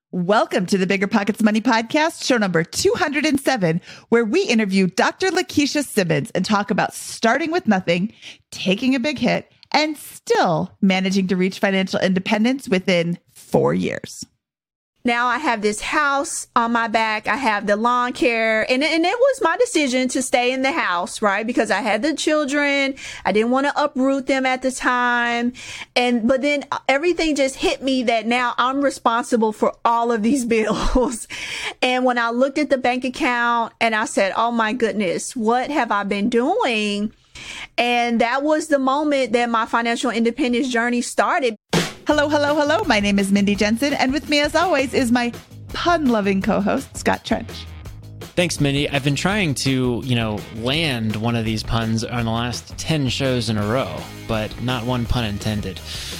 Welcome to the Bigger Pockets Money Podcast, show number 207, where we interview Dr. Lakeisha Simmons and talk about starting with nothing, taking a big hit, and still managing to reach financial independence within 4 years. Now I have this house on my back. I have the lawn care, and it was my decision to stay in the house, right? Because I had the children. I didn't want to uproot them at the time. But then everything just hit me that now I'm responsible for all of these bills. And when I looked at the bank account and I said, oh my goodness, what have I been doing? And that was the moment that my financial independence journey started. Hello, hello, hello. My name is Mindy Jensen, and with me, as always, is my pun-loving co-host, Scott Trench. Thanks, Mindy. I've been trying to, land one of these puns on the last 10 shows in a row, but not one pun intended.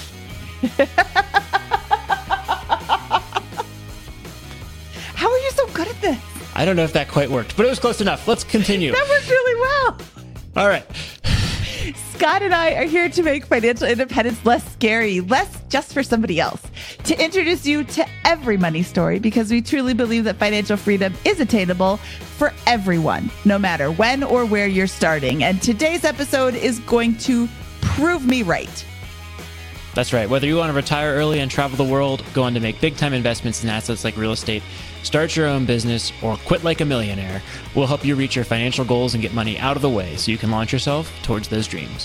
How are you so good at this? I don't know if that quite worked, but it was close enough. Let's continue. That worked really well. All right. Scott and I are here to make financial independence less scary, less just for somebody else, to introduce you to every money story, because we truly believe that financial freedom is attainable for everyone, no matter when or where you're starting. And today's episode is going to prove me right. That's right. Whether you want to retire early and travel the world, go on to make big-time investments in assets like real estate, start your own business, or quit like a millionaire, we'll help you reach your financial goals and get money out of the way so you can launch yourself towards those dreams.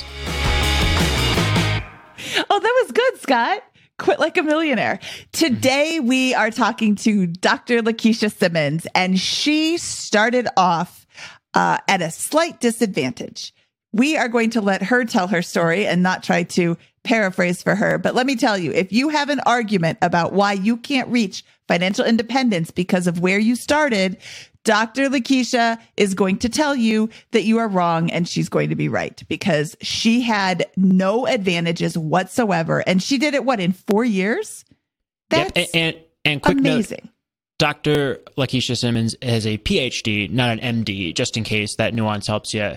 Oh, that was good, Scott. Quit like a millionaire. Today, we are talking to Dr. Lakeisha Simmons, and she started off at a slight disadvantage. We are going to let her tell her story and not try to paraphrase for her. But let me tell you, if you have an argument about why you can't reach financial independence because of where you started, Dr. Lakeisha is going to tell you that you are wrong, and she's going to be right, because she had no advantages whatsoever. And she did it, in 4 years? That's and quick amazing. Note, Dr. Lakeisha Simmons is a PhD, not an MD, just in case that nuance helps you.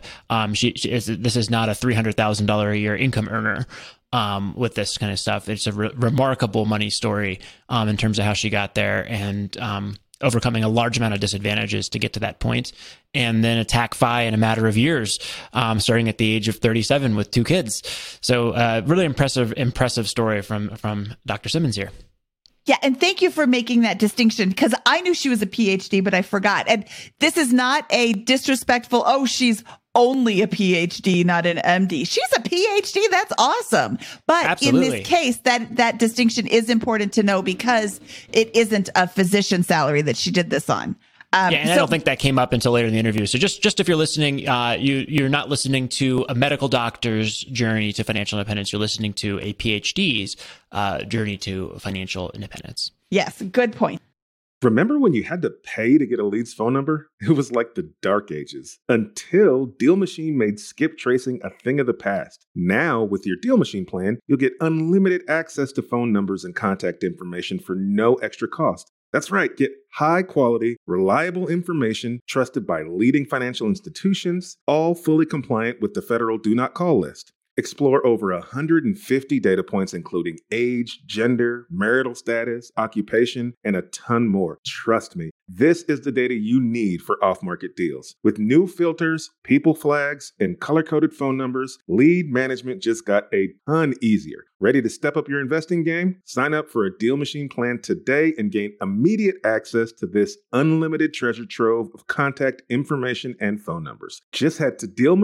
This is not a $300,000 a year income earner with this kind of stuff. It's a remarkable money story in terms of how she got there and overcoming a large amount of disadvantages to get to that point, and then attack FI in a matter of years, starting at the age of 37 with 2 kids. So really impressive story from Dr. Simmons here. Yeah. And thank you for making that distinction, because I knew she was a PhD, but I forgot. And this is not a disrespectful, she's only a PhD, not an MD. She's a PhD. That's awesome. But Absolutely. In this case, that distinction is important to know, because it isn't a physician salary that she did this on. I don't think that came up until later in the interview. So just if you're listening, you're not listening to a medical doctor's journey to financial independence. You're listening to a PhD's journey to financial independence. Yes, good point. Remember when you had to pay to get a lead's phone number? It was like the dark ages, until Deal Machine made skip tracing a thing of the past. Now, with your Deal Machine plan, you'll get unlimited access to phone numbers and contact information for no extra cost. That's right, get high-quality, reliable information trusted by leading financial institutions, all fully compliant with the federal Do Not Call list. Explore over 150 data points, including age, gender, marital status, occupation, and a ton more. Trust me, this is the data you need for off-market deals. With new filters, people flags, and color-coded phone numbers, lead management just got a ton easier. Ready to step up your investing game? Sign up for a Deal Machine plan today and gain immediate access to this unlimited treasure trove of contact information and phone numbers. Just head to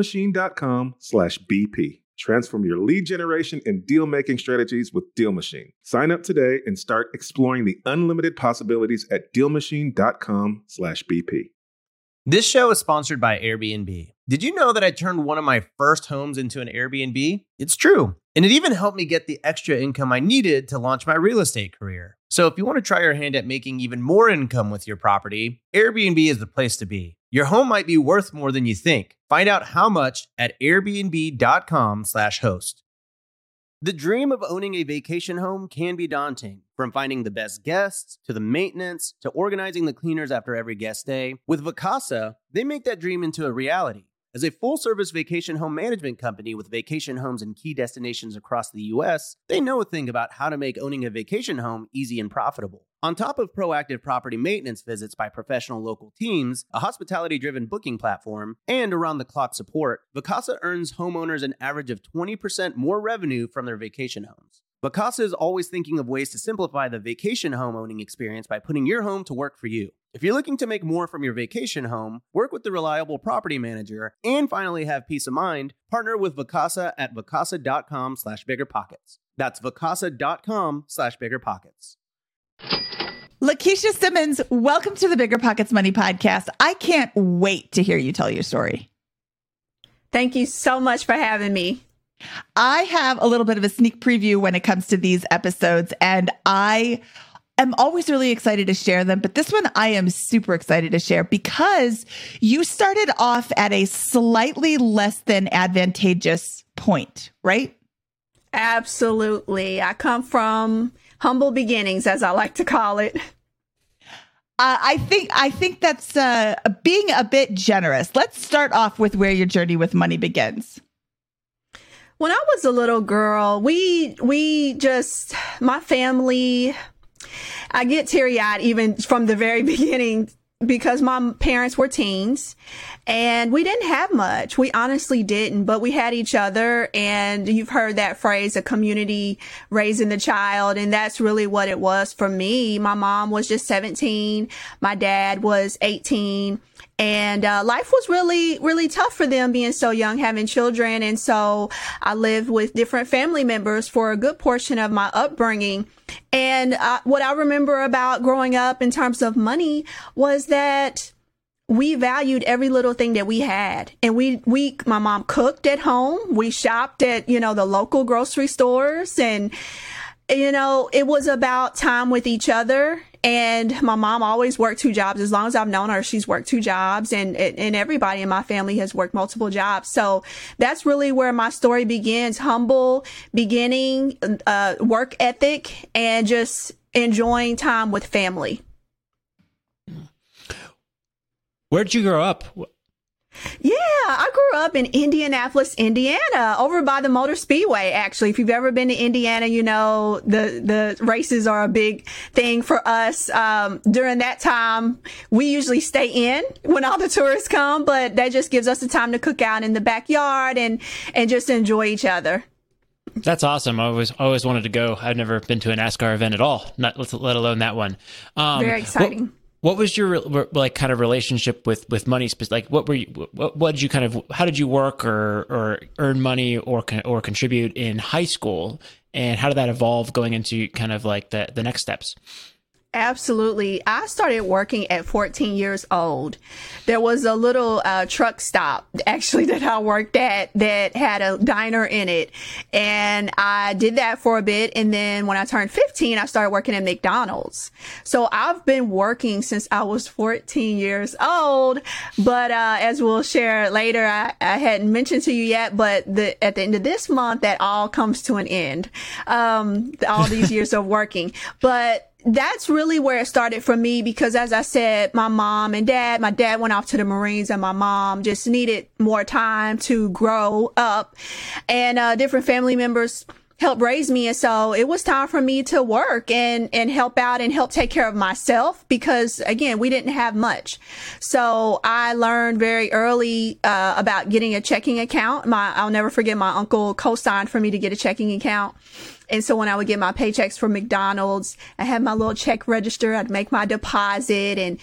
DealMachine.com/BP. Transform your lead generation and deal-making strategies with Deal Machine. Sign up today and start exploring the unlimited possibilities at DealMachine.com/BP. This show is sponsored by Airbnb. Did you know that I turned one of my first homes into an Airbnb? It's true. And it even helped me get the extra income I needed to launch my real estate career. So if you want to try your hand at making even more income with your property, Airbnb is the place to be. Your home might be worth more than you think. Find out how much at airbnb.com/host. The dream of owning a vacation home can be daunting. From finding the best guests, to the maintenance, to organizing the cleaners after every guest day, with Vacasa, they make that dream into a reality. As a full-service vacation home management company with vacation homes in key destinations across the U.S., they know a thing about how to make owning a vacation home easy and profitable. On top of proactive property maintenance visits by professional local teams, a hospitality-driven booking platform, and around-the-clock support, Vacasa earns homeowners an average of 20% more revenue from their vacation homes. Vacasa is always thinking of ways to simplify the vacation home owning experience by putting your home to work for you. If you're looking to make more from your vacation home, work with the reliable property manager, and finally have peace of mind, partner with Vacasa at vacasa.com/biggerpockets. That's vacasa.com/biggerpockets. Lakeisha Simmons, welcome to the Bigger Pockets Money Podcast. I can't wait to hear you tell your story. Thank you so much for having me. I have a little bit of a sneak preview when it comes to these episodes, and I am always really excited to share them. But this one I am super excited to share because you started off at a slightly less than advantageous point, right? Absolutely. I come from humble beginnings, as I like to call it. I think that's being a bit generous. Let's start off with where your journey with money begins. When I was a little girl, my family, I get teary-eyed even from the very beginning because my parents were teens and we didn't have much. We honestly didn't, but we had each other. And you've heard that phrase, a community raising the child. And that's really what it was for me. My mom was just 17. My dad was 18. And life was really, really tough for them being so young, having children. And so I lived with different family members for a good portion of my upbringing. And what I remember about growing up in terms of money was that we valued every little thing that we had. And my mom cooked at home. We shopped at, the local grocery stores. And, it was about time with each other. And my mom always worked 2 jobs. As long as I've known her, she's worked 2 jobs, and everybody in my family has worked multiple jobs. So that's really where my story begins. Humble beginning, work ethic, and just enjoying time with family. Where'd you grow up? Yeah, I grew up in Indianapolis, Indiana, over by the Motor Speedway, actually. If you've ever been to Indiana, the races are a big thing for us. During that time, we usually stay in when all the tourists come, but that just gives us the time to cook out in the backyard and just enjoy each other. That's awesome. I always wanted to go. I've never been to a NASCAR event at all, let alone that one. Very exciting. What was your kind of relationship with money? Like, what did you how did you work or earn money or contribute in high school, and how did that evolve going into kind of like the next steps? Absolutely. I started working at 14 years old. There was a little truck stop actually that I worked at that had a diner in it. And I did that for a bit. And then when I turned 15, I started working at McDonald's. So I've been working since I was 14 years old. But as we'll share later, I hadn't mentioned to you yet, but at the end of this month, that all comes to an end. All these years of working. But that's really where it started for me because, as I said, my mom and dad, my dad went off to the Marines and my mom just needed more time to grow up, and different family members helped raise me. And so it was time for me to work and help out and help take care of myself because, again, we didn't have much. So I learned very early about getting a checking account. I'll never forget my uncle co-signed for me to get a checking account. And so when I would get my paychecks from McDonald's, I had my little check register. I'd make my deposit and,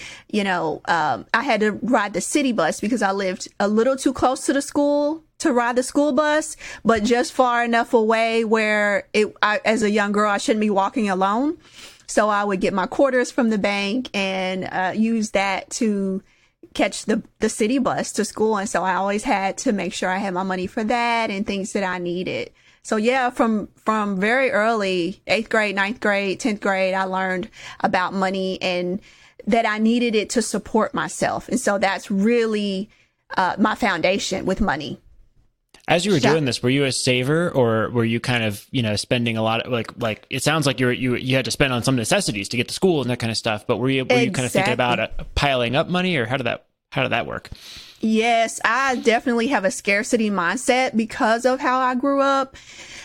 I had to ride the city bus because I lived a little too close to the school to ride the school bus, but just far enough away where as a young girl, I shouldn't be walking alone. So I would get my quarters from the bank and use that to catch the city bus to school. And so I always had to make sure I had my money for that and things that I needed. So yeah, from very early, 8th grade, 9th grade, 10th grade, I learned about money and that I needed it to support myself. And so that's really my foundation with money. As you were doing this, were you a saver or were you kind of, spending a lot of like it sounds like you had to spend on some necessities to get to school and that kind of stuff, but were you kind of thinking about piling up money, or how did that? How did that work? Yes, I definitely have a scarcity mindset because of how I grew up.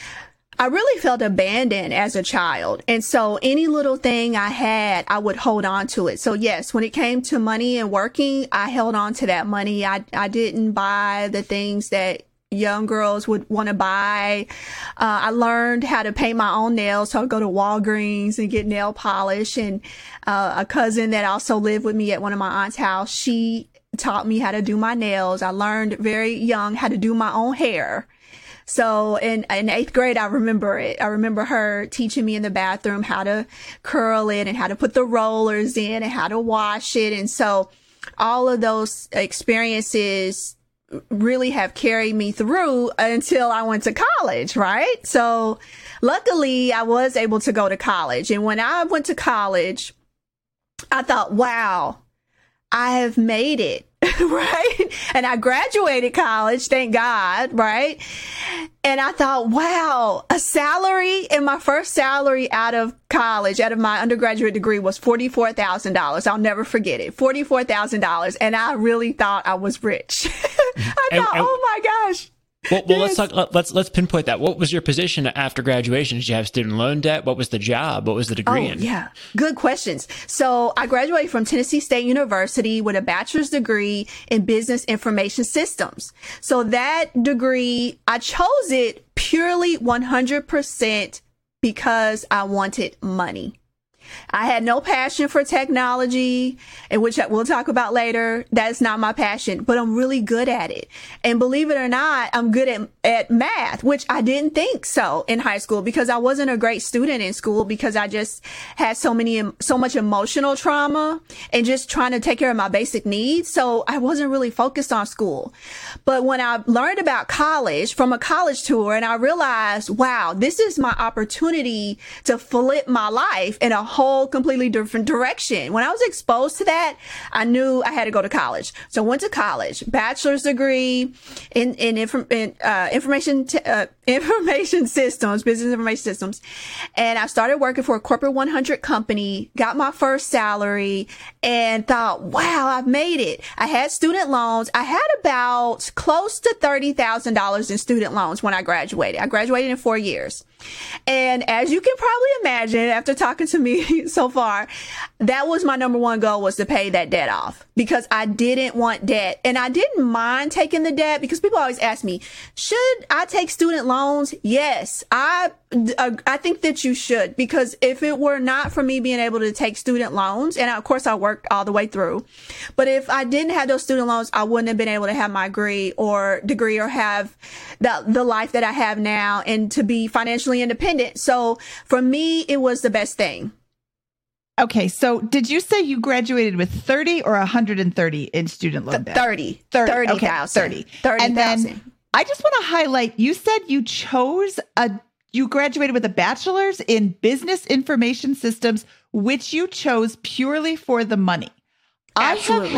I really felt abandoned as a child. And so any little thing I had, I would hold on to it. So yes, when it came to money and working, I held on to that money. I didn't buy the things that young girls would want to buy. I learned how to paint my own nails. So I'd go to Walgreens and get nail polish. And a cousin that also lived with me at one of my aunt's house, she taught me how to do my nails. I learned very young how to do my own hair. So in 8th grade, I remember it. I remember her teaching me in the bathroom how to curl it and how to put the rollers in and how to wash it. And so all of those experiences really have carried me through until I went to college, right? So luckily I was able to go to college. And when I went to college, I thought, wow, I have made it. Right. And I graduated college, thank God. Right. And I thought, wow, a salary, and my first salary out of college, out of my undergraduate degree, was $44,000. I'll never forget it. $44,000. And I really thought I was rich. I thought, oh my gosh. Well, yes. Let's pinpoint that. What was your position after graduation? Did you have student loan debt? What was the job? What was the degree in? Yeah, good questions. So I graduated from Tennessee State University with a bachelor's degree in business information systems. So that degree, I chose it purely 100% because I wanted money. I had no passion for technology, and which we'll talk about later. That's not my passion, but I'm really good at it. And believe it or not, I'm good at math, which I didn't think so in high school because I wasn't a great student in school because I just had so much emotional trauma and just trying to take care of my basic needs. So I wasn't really focused on school. But when I learned about college from a college tour, and I realized, wow, this is my opportunity to flip my life in a whole completely different direction. When I was exposed to that, I knew I had to go to college. So I went to college, bachelor's degree in information systems, business information systems. And I started working for a corporate 100 company, got my first salary, and thought, wow, I've made it. I had student loans. I had about close to $30,000 in student loans when I graduated. I graduated in 4 years. And as you can probably imagine, after talking to me so far, that was my number one goal, was to pay that debt off because I didn't want debt. And I didn't mind taking the debt because people always ask me, should I take student loans? Yes, I think that you should, because if it were not for me being able to take student loans, and of course I worked all the way through, but if I didn't have those student loans, I wouldn't have been able to have my degree or have the life that I have now and to be financially independent. So for me, it was the best thing. Okay, so did you say you graduated with 30 or 130 in student loan debt? 30. 30,000. Okay, 30. And then I just want to highlight, you said you graduated with a bachelor's in business information systems, which you chose purely for the money. Absolutely.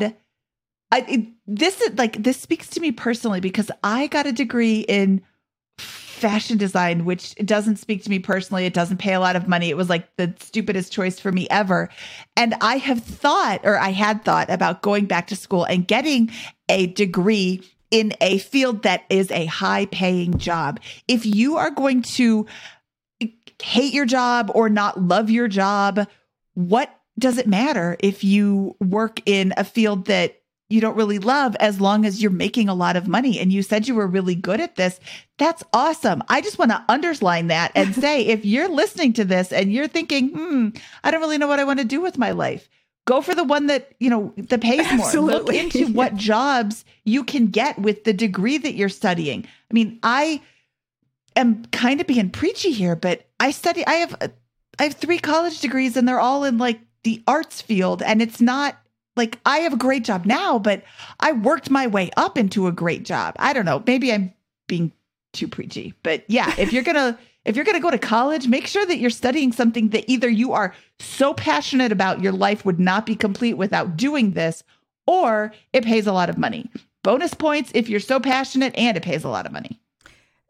This speaks to me personally because I got a degree in fashion design, which doesn't speak to me personally. It doesn't pay a lot of money. It was like the stupidest choice for me ever. And I had thought about going back to school and getting a degree in a field that is a high paying job. If you are going to hate your job or not love your job, what does it matter if you work in a field that you don't really love, as long as you're making a lot of money? And you said you were really good at this. That's awesome. I just want to underline that and say, if you're listening to this and you're thinking, I don't really know what I want to do with my life, go for the one that, that pays more. Absolutely. Look into what jobs you can get with the degree that you're studying. I mean, I am kind of being preachy here, but I have 3 college degrees and they're all in like the arts field. And it's not like I have a great job now, but I worked my way up into a great job. I don't know. Maybe I'm being too preachy, but yeah, if you're going to go to college, make sure that you're studying something that either you are so passionate about, your life would not be complete without doing this, or it pays a lot of money. Bonus points if you're so passionate and it pays a lot of money.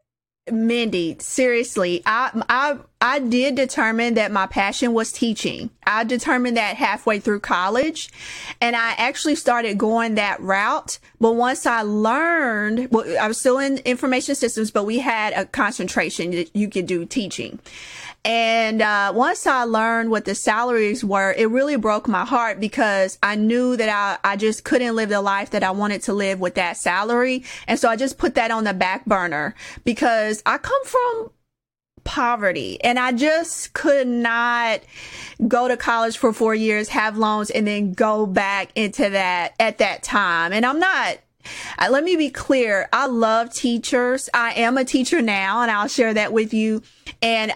Mindy, seriously, I did determine that my passion was teaching. I determined that halfway through college, and I actually started going that route. But once I learned, well, I was still in information systems, but we had a concentration that you could do teaching. And once I learned what the salaries were, it really broke my heart because I knew that I just couldn't live the life that I wanted to live with that salary. And so I just put that on the back burner because I come from poverty and I just could not go to college for 4 years, have loans, and then go back into that at that time. And I'm not. Let me be clear. I love teachers. I am a teacher now, and I'll share that with you. And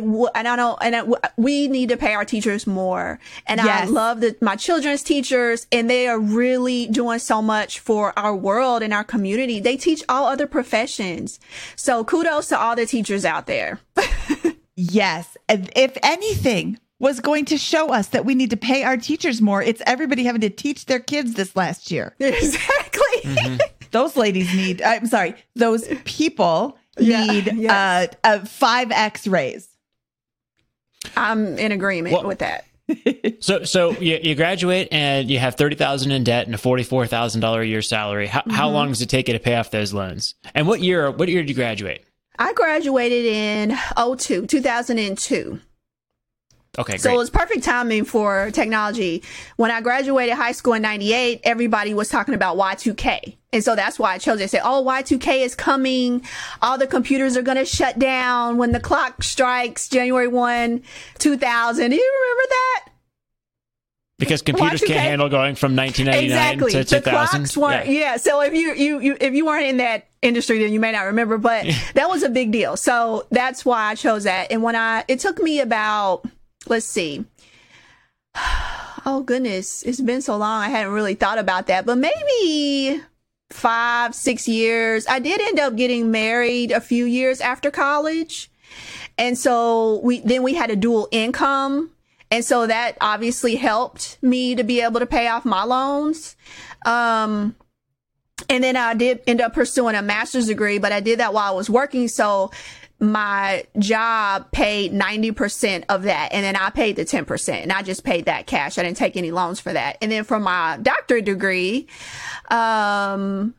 we need to pay our teachers more. And yes. I love my children's teachers, and they are really doing so much for our world and our community. They teach all other professions. So kudos to all the teachers out there. Yes. If anything was going to show us that we need to pay our teachers more, it's everybody having to teach their kids this last year. Exactly. Mm-hmm. Those people need a 5X raise. I'm in agreement with that. So you graduate and you have $30,000 in debt and a $44,000 a year salary. How long does it take you to pay off those loans? And what year did you graduate? I graduated in 2002. Okay, great. So it was perfect timing for technology. When I graduated high school in 98, everybody was talking about Y2K. And so that's why I chose it. They said, oh, Y2K is coming. All the computers are going to shut down when the clock strikes January 1, 2000. Do you remember that? Because computers Y2K? Can't handle going from 1999 to 2000. The clocks weren't, yeah. So if you weren't in that industry, then you may not remember, but that was a big deal. So that's why I chose that. And it took me about, let's see. Oh, goodness. It's been so long. I hadn't really thought about that. But maybe 5-6 years. I did end up getting married a few years after college. And so we had a dual income. And so that obviously helped me to be able to pay off my loans. And then I did end up pursuing a master's degree, but I did that while I was working. So my job paid 90% of that. And then I paid the 10%, and I just paid that cash. I didn't take any loans for that. And then for my doctorate degree, so I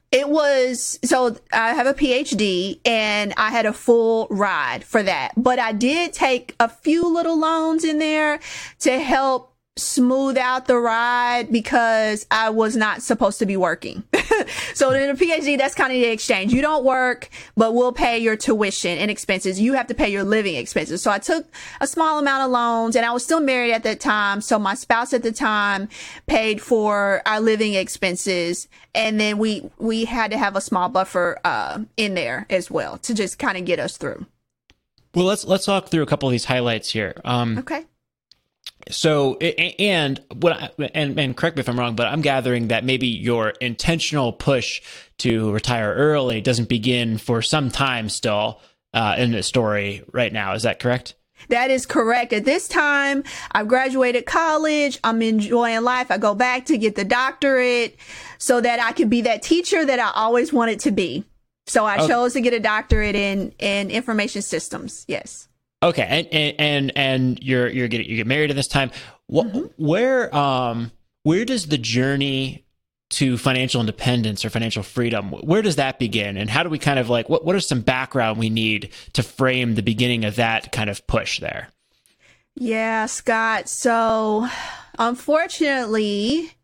have a PhD and I had a full ride for that, but I did take a few little loans in there to help smooth out the ride because I was not supposed to be working. So in a PhD, that's kind of the exchange. You don't work, but we'll pay your tuition and expenses. You have to pay your living expenses. So I took a small amount of loans, and I was still married at that time. So my spouse at the time paid for our living expenses. And then we had to have a small buffer in there as well to just kind of get us through. Well, let's talk through a couple of these highlights here. Okay. So, and correct me if I'm wrong, but I'm gathering that maybe your intentional push to retire early doesn't begin for some time still in the story right now. Is that correct? That is correct. At this time, I've graduated college. I'm enjoying life. I go back to get the doctorate so that I could be that teacher that I always wanted to be. So I chose to get a doctorate in information systems. Yes. Okay, and you get married at this time. Where does the journey to financial independence or financial freedom, where does that begin? And how do we kind of what are some background we need to frame the beginning of that kind of push there? Yeah, Scott. So unfortunately,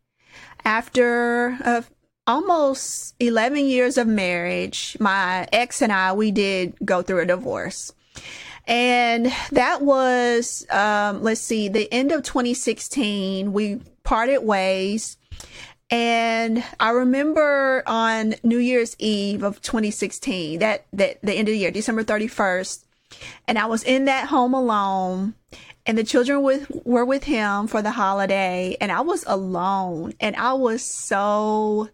after almost 11 years of marriage, my ex and I, we did go through a divorce. And that was, the end of 2016, we parted ways. And I remember on New Year's Eve of 2016, that the end of the year, December 31st, and I was in that home alone, and the children were with him for the holiday, and I was alone, and I was so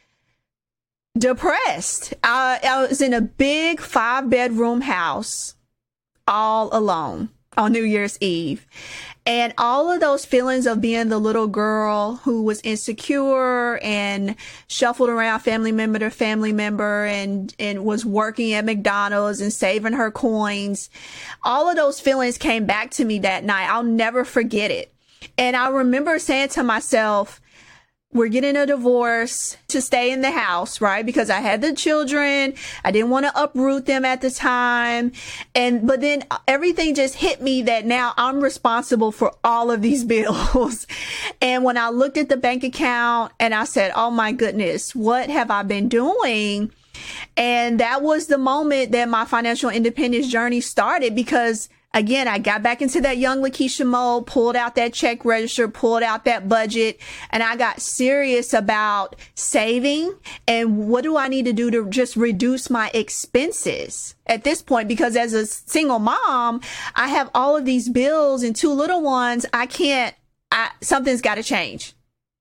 depressed. I was in a big 5-bedroom house, all alone. on New Year's Eve. And all of those feelings of being the little girl who was insecure and shuffled around family member to family member and was working at McDonald's and saving her coins. All of those feelings came back to me that night. I'll never forget it. And I remember saying to myself, we're getting a divorce to stay in the house, right? Because I had the children. I didn't want to uproot them at the time. But then everything just hit me that now I'm responsible for all of these bills. And when I looked at the bank account and I said, oh my goodness, what have I been doing? And that was the moment that my financial independence journey started, because again, I got back into that young Lakeisha mode, pulled out that check register, pulled out that budget, and I got serious about saving and what do I need to do to just reduce my expenses at this point, because as a single mom, I have all of these bills and 2 little ones. Something's got to change.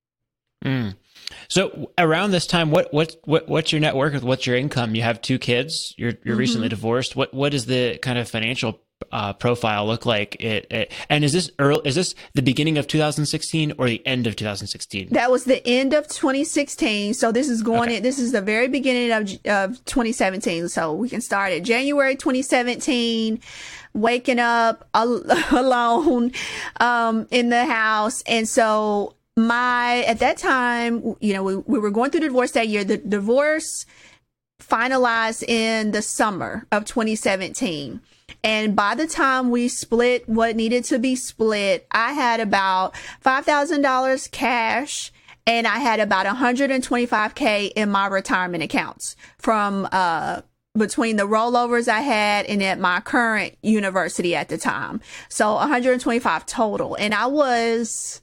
So around this time, what's your net worth? What's your income? You have 2 kids. You're recently divorced. What is the kind of financial profile look like? And is this the beginning of 2016 or the end of 2016? That was the end of 2016. So this is this is the very beginning of 2017. So we can start at January 2017, waking up alone in the house. And so at that time, we were going through the divorce that year. The divorce finalized in the summer of 2017. And by the time we split what needed to be split, I had about $5,000 cash and I had about $125K in my retirement accounts from between the rollovers I had and at my current university at the time. So 125 total. And I was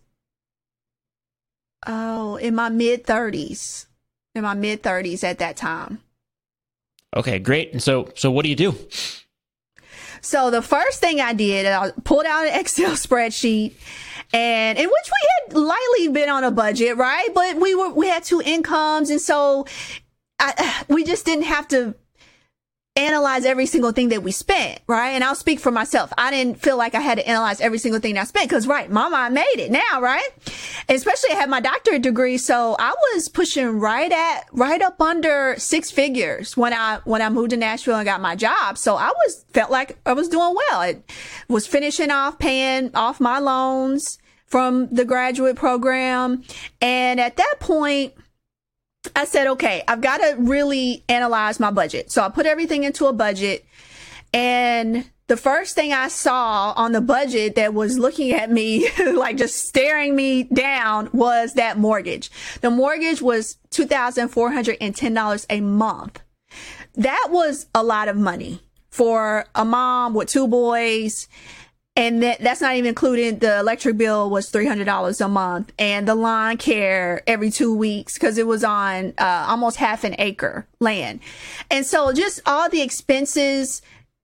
in my mid-30s at that time. Okay, great. And so what do you do? So the first thing I did, I pulled out an Excel spreadsheet, and in which we had lightly been on a budget, right? But we had 2 incomes, and so we just didn't have to analyze every single thing that we spent, right? And I'll speak for myself. I didn't feel like I had to analyze every single thing that I spent because, right, mama, I made it now, right? And especially I had my doctorate degree, so I was pushing right up under 6 figures when I moved to Nashville and got my job. So I felt like I was doing well. I was finishing off paying off my loans from the graduate program, and at that point, I said, okay, I've got to really analyze my budget. So I put everything into a budget. And the first thing I saw on the budget that was looking at me, like just staring me down, was that mortgage. The mortgage was $2,410 a month. That was a lot of money for a mom with 2 boys. And that's not even including the electric bill was $300 a month, and the lawn care every 2 weeks because it was on almost half an acre land. And so just all the expenses,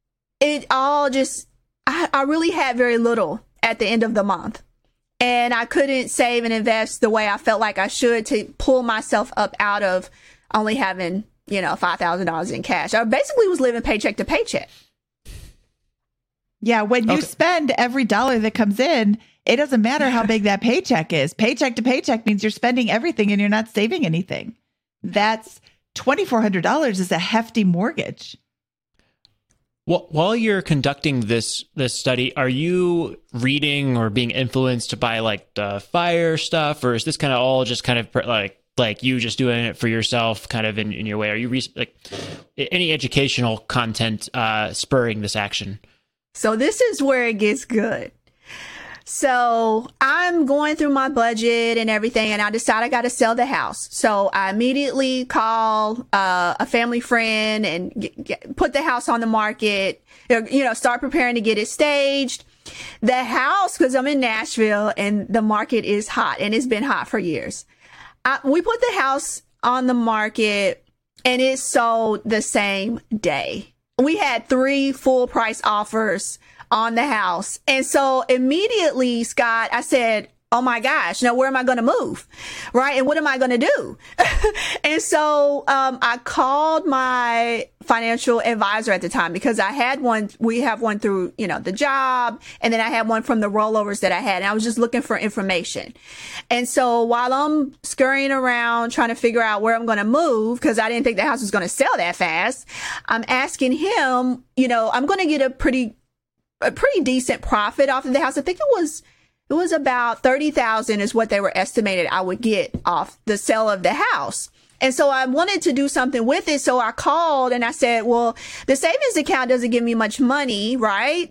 I really had very little at the end of the month. And I couldn't save and invest the way I felt like I should to pull myself up out of only having, $5,000 in cash. I basically was living paycheck to paycheck. Yeah, when you spend every dollar that comes in, it doesn't matter how big that paycheck is. Paycheck to paycheck means you're spending everything and you're not saving anything. That's $2,400 is a hefty mortgage. Well, while you're conducting this study, are you reading or being influenced by like the FIRE stuff, or is this kind of all just kind of like you just doing it for yourself, kind of in your way? Are you any educational content spurring this action? So this is where it gets good. So I'm going through my budget and everything, and I decide I got to sell the house. So I immediately call a family friend and put the house on the market, start preparing to get it staged. The house, because I'm in Nashville and the market is hot, and it's been hot for years. We put the house on the market and it sold the same day. We had 3 full price offers on the house. And so immediately, Scott, I said, oh my gosh, now where am I going to move? Right. And what am I going to do? And so, I called my financial advisor at the time because I had one, we have one through, the job. And then I had one from the rollovers that I had. And I was just looking for information. And so while I'm scurrying around trying to figure out where I'm going to move, because I didn't think the house was going to sell that fast, I'm asking him, I'm going to get a pretty decent profit off of the house. I think it was about 30,000 is what they were estimated I would get off the sale of the house. And so I wanted to do something with it. So I called and I said, well, the savings account doesn't give me much money, right?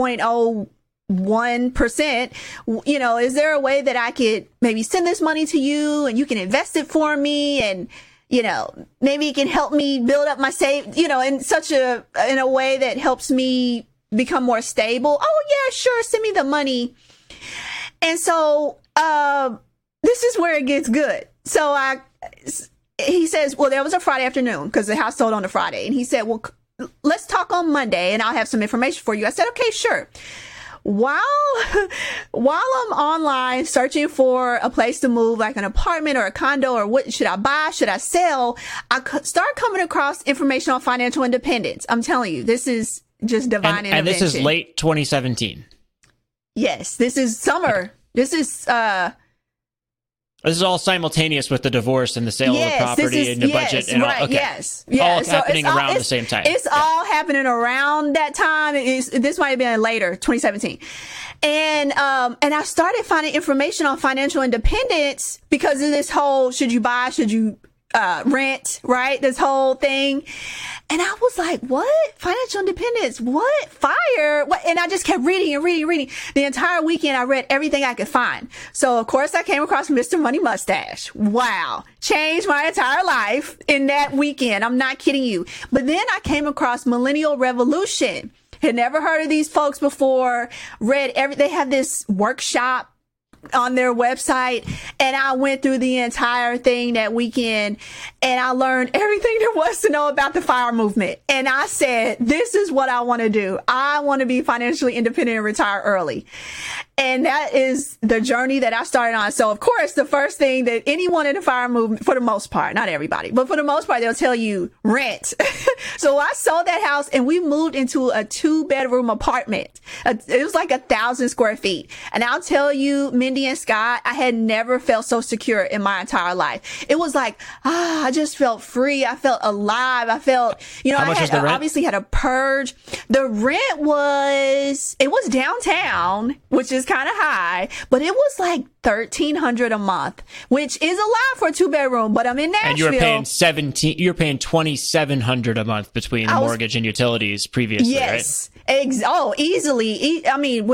0.01%. Is there a way that I could maybe send this money to you and you can invest it for me? And, maybe it can help me build up my in a way that helps me become more stable. Oh yeah, sure. Send me the money. And so, this is where it gets good. So he says, well, there was a Friday afternoon because the house sold on a Friday. And he said, well, let's talk on Monday and I'll have some information for you. I said, okay, sure. While I'm online searching for a place to move, like an apartment or a condo, or what should I buy? Should I sell? I start coming across information on financial independence. I'm telling you, this is just divine intervention. And this is late 2017. Yes, this is summer. This is all simultaneous with the divorce and the sale of the property and the budget and right, all. Okay. Yes. All happening around the same time. It's all happening around that time. This might have been later, 2017. And I started finding information on financial independence because of this whole, should you buy, should you rent, right? This whole thing. And I was like, what? Financial independence? What? FIRE? What? And I just kept reading and reading and reading. The entire weekend, I read everything I could find. So, of course, I came across Mr. Money Mustache. Wow. Changed my entire life in that weekend. I'm not kidding you. But then I came across Millennial Revolution. Had never heard of these folks before. They have this workshop on their website, and I went through the entire thing that weekend, and I learned everything there was to know about the FIRE movement. And I said, this is what I want to do. I want to be financially independent and retire early. And that is the journey that I started on. So, of course, the first thing that anyone in the FIRE movement, for the most part, not everybody, but for the most part, they'll tell you rent. So I sold that house and we moved into a 2-bedroom apartment. It was like 1,000 square feet. And I'll tell you, Mindy and Scott, I had never felt so secure in my entire life. It was like, I just felt free. I felt alive. I felt, I obviously had a purge. The rent was downtown, which is kind of high, but it was like $1,300 a month, which is a lot for a 2-bedroom. But I'm in Nashville, and you were paying $2,700 a month between the mortgage and utilities previously, yes. Right? Easily. I mean,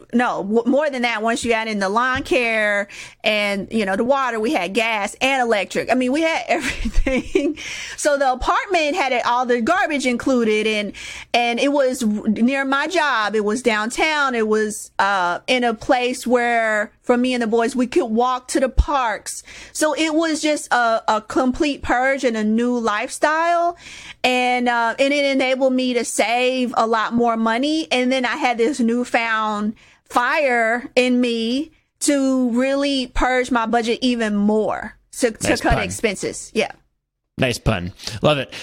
more than that. Once you add in the lawn care and the water, we had gas and electric. I mean, we had everything. So the apartment had all the garbage included, and it was near my job. It was downtown. It was in a place where, for me and the boys, we could walk to the parks. So it was just a complete purge and a new lifestyle. And it enabled me to save a lot more money. And then I had this newfound fire in me to really purge my budget even more to cut expenses. Yeah. Nice pun. Love it.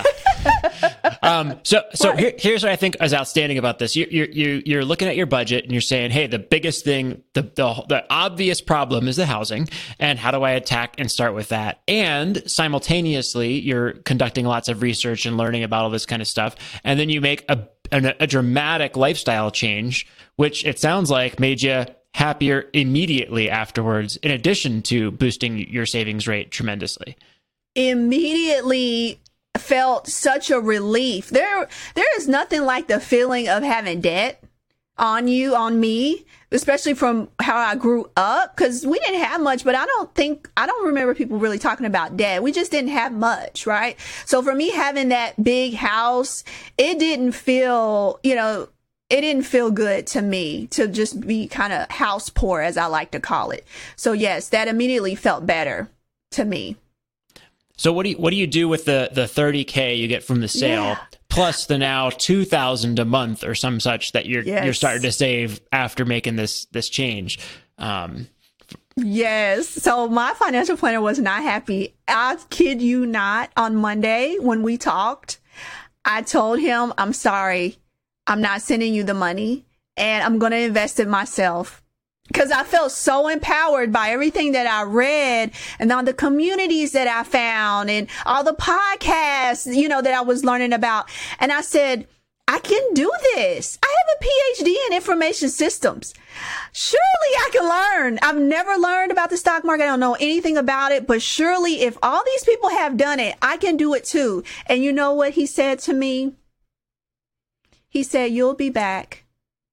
Here's what I think is outstanding about this. You're looking at your budget and you're saying, hey, the biggest thing, the obvious problem is the housing, and how do I attack and start with that? And simultaneously, you're conducting lots of research and learning about all this kind of stuff. And then you make a dramatic lifestyle change, which it sounds like made you happier immediately afterwards, in addition to boosting your savings rate tremendously. Immediately felt such a relief. There is nothing like the feeling of having debt on me, especially from how I grew up, because we didn't have much, but I don't remember people really talking about debt. We just didn't have much, right? So for me, having that big house, it didn't feel good to me to just be kind of house poor, as I like to call it. So yes, that immediately felt better to me. So what do you do with the $30K you get from the sale, plus the now $2,000 a month or some such that you're starting to save after making this change? Yes. So my financial planner was not happy. I kid you not, on Monday when we talked, I told him, I'm sorry, I'm not sending you the money and I'm going to invest in myself. Because I felt so empowered by everything that I read and all the communities that I found and all the podcasts, that I was learning about. And I said, I can do this. I have a PhD in information systems. Surely I can learn. I've never learned about the stock market. I don't know anything about it, but surely if all these people have done it, I can do it too. And you know what he said to me? He said, you'll be back.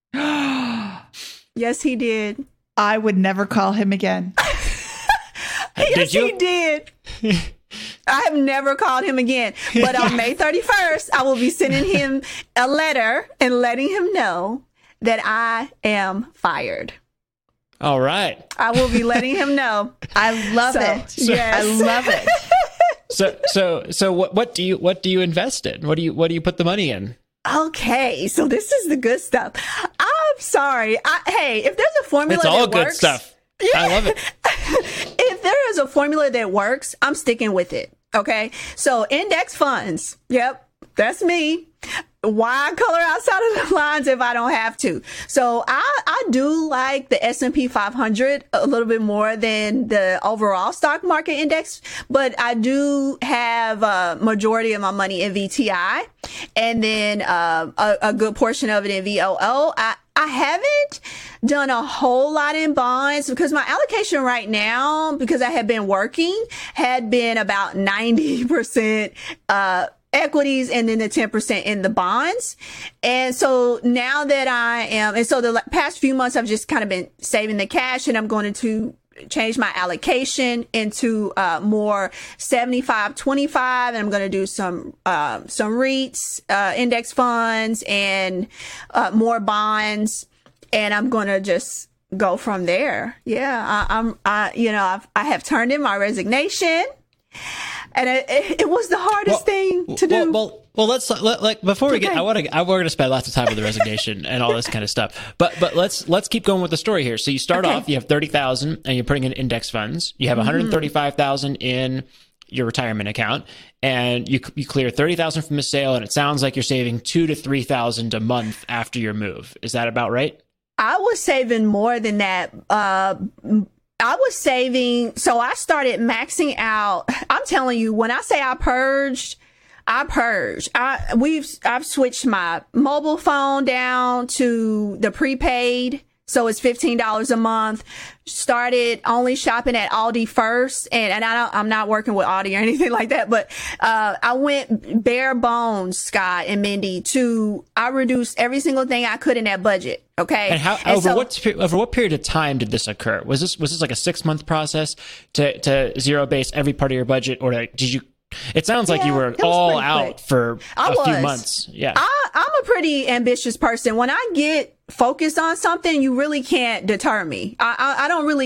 Yes, he did. I would never call him again. Yes, he did. I have never called him again. But on May 31st, I will be sending him a letter and letting him know that I am fired. All right. I will be letting him know. I love it. Yes. I love it. So what do you invest in? What do you put the money in? Okay, so this is the good stuff. I'm sorry. Hey, if there's a formula it's all that good works, stuff. Yeah. I love it. If there is a formula that works, I'm sticking with it. Okay. So index funds. Yep. That's me. Why color outside of the lines if I don't have to? So I do like the S&P 500 a little bit more than the overall stock market index, but I do have a majority of my money in VTI and then a good portion of it in VOO. I haven't done a whole lot in bonds because my allocation right now, because I have been working, had been about 90% equities and then the 10% in the bonds. And so now that the past few months, I've just kind of been saving the cash and I'm going to change my allocation into more 75-25, and I'm going to do some REITs, index funds, and more bonds, and I'm going to just go from there. Yeah, I have turned in my resignation, and it was the hardest thing to do. Well, let's before we get, we're going to spend lots of time with the resignation and all this kind of stuff. But let's keep going with the story here. So you start off, you have 30,000, and you're putting in index funds. You have 135,000 in your retirement account, and you clear 30,000 from the sale, and it sounds like you're saving 2,000 to 3,000 a month after your move. Is that about right? I was saving more than that. I was saving, so I started maxing out. I'm telling you, when I say I purged. I've switched my mobile phone down to the prepaid, so it's $15 a month. Started only shopping at Aldi first, and I'm not working with Aldi or anything like that, but I went bare bones, Scott and Mindy, I reduced every single thing I could in that budget. Okay. And over what period of time did this occur? Was this like a 6-month process to zero base every part of your budget, or did you? It sounds like you were all out for a few months. Yeah. I'm a pretty ambitious person. When I get focused on something, you really can't deter me. I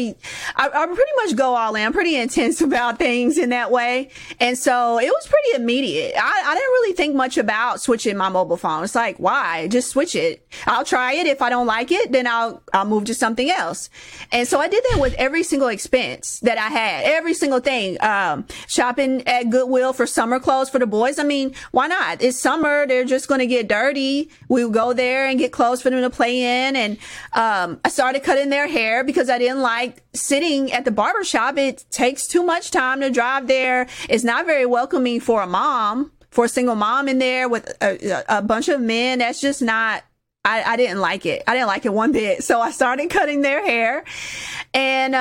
pretty much go all in. I'm pretty intense about things in that way. And so it was pretty immediate. I didn't really think much about switching my mobile phone. It's like, why? Just switch it. I'll try it. If I don't like it, then I'll move to something else. And so I did that with every single expense that I had, every single thing. Shopping at Goodwill for summer clothes for the boys. I mean, why not? It's summer. They're just going to get dirty. We'll go there and get clothes for them to play in. And I started cutting their hair because I didn't like sitting at the barber shop. It takes too much time to drive there. It's not very welcoming for a single mom in there with a bunch of men. That's just not, I didn't like it. I didn't like it one bit. So I started cutting their hair, and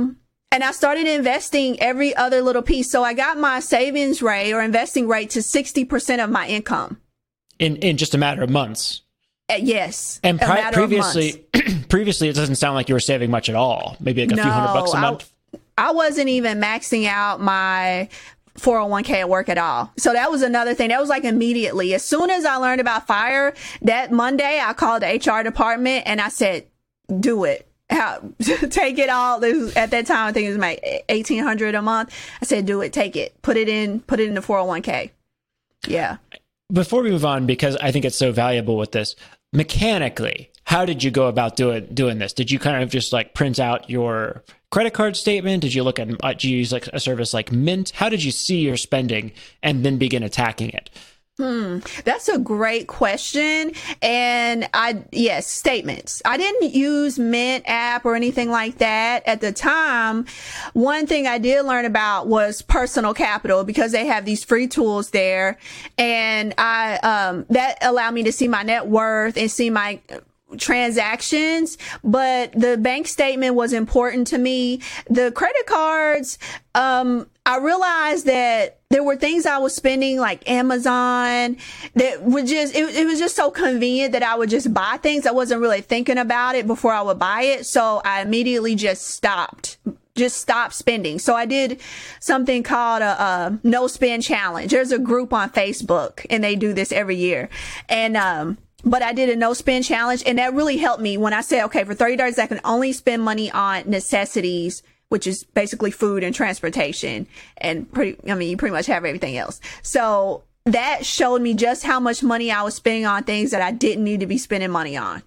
I started investing every other little piece. So I got my savings rate or investing rate to 60% of my income. In just a matter of months. Yes. And previously, it doesn't sound like you were saving much at all. Maybe like a few $100 a month. I wasn't even maxing out my 401k at work at all. So that was another thing. That was like immediately. As soon as I learned about FIRE, that Monday, I called the HR department and I said, do it. Take it all. At that time, I think it was like $1,800 a month. I said, do it. Take it. Put it in the 401k. Yeah. Before we move on, because I think it's so valuable with this, mechanically, how did you go about doing this? Did you kind of just like print out your credit card statement? Did you look at, did you use like a service like Mint? How did you see your spending and then begin attacking it? That's a great question. And yes, statements. I didn't use Mint app or anything like that at the time. One thing I did learn about was Personal Capital, because they have these free tools there. And that allowed me to see my net worth and see my transactions, but the bank statement was important to me. The credit cards, I realized that there were things I was spending like Amazon that would just, it was just so convenient that I would just buy things. I wasn't really thinking about it before I would buy it. So I immediately just stopped spending. So I did something called a no spend challenge. There's a group on Facebook and they do this every year. And, but I did a no spend challenge, and that really helped me when I said, okay, for 30 days, I can only spend money on necessities, which is basically food and transportation. And you pretty much have everything else. So that showed me just how much money I was spending on things that I didn't need to be spending money on.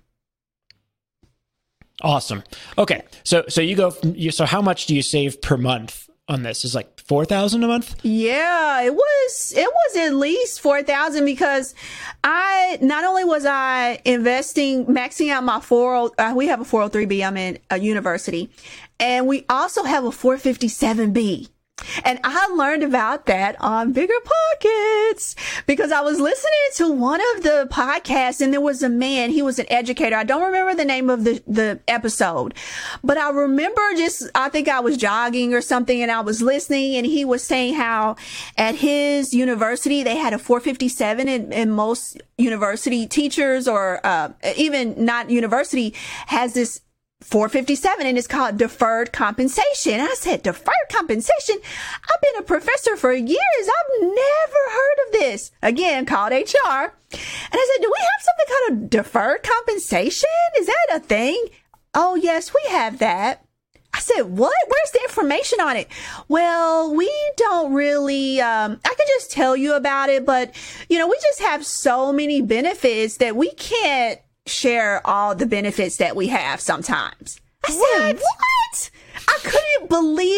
Awesome. Okay. So you go so how much do you save per month on this? Is like $4,000 a month? Yeah, it was at least $4,000, because not only was I maxing out my we have a 403B. I'm in a university, and we also have a 457B. And I learned about that on Bigger Pockets because I was listening to one of the podcasts, and there was a man, he was an educator. I don't remember the name of the episode, but I remember I think I was jogging or something, and I was listening, and he was saying how at his university, they had a 457, and most university teachers or even not university has this 457, and it's called deferred compensation. I said, deferred compensation? I've been a professor for years. I've never heard of this. Again, called HR. And I said, do we have something called a deferred compensation? Is that a thing? Oh, yes, we have that. I said, what? Where's the information on it? Well, we don't really, I can just tell you about it, but, we just have so many benefits that we can't share all the benefits that we have sometimes. I said, what? I couldn't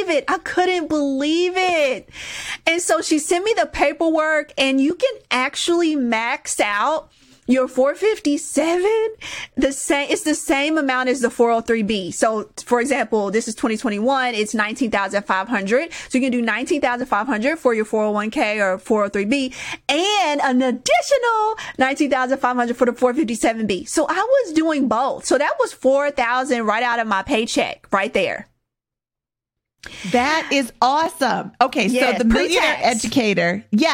believe it. And so she sent me the paperwork, and you can actually max out your 457 it's the same amount as the 403B. So for example, this is 2021, it's 19,500. So you can do 19,500 for your 401k or 403B, and an additional 19,500 for the 457B. So I was doing both. So that was 4,000 right out of my paycheck right there. That is awesome. Okay, yes, so the Millionaire Educator. Yeah.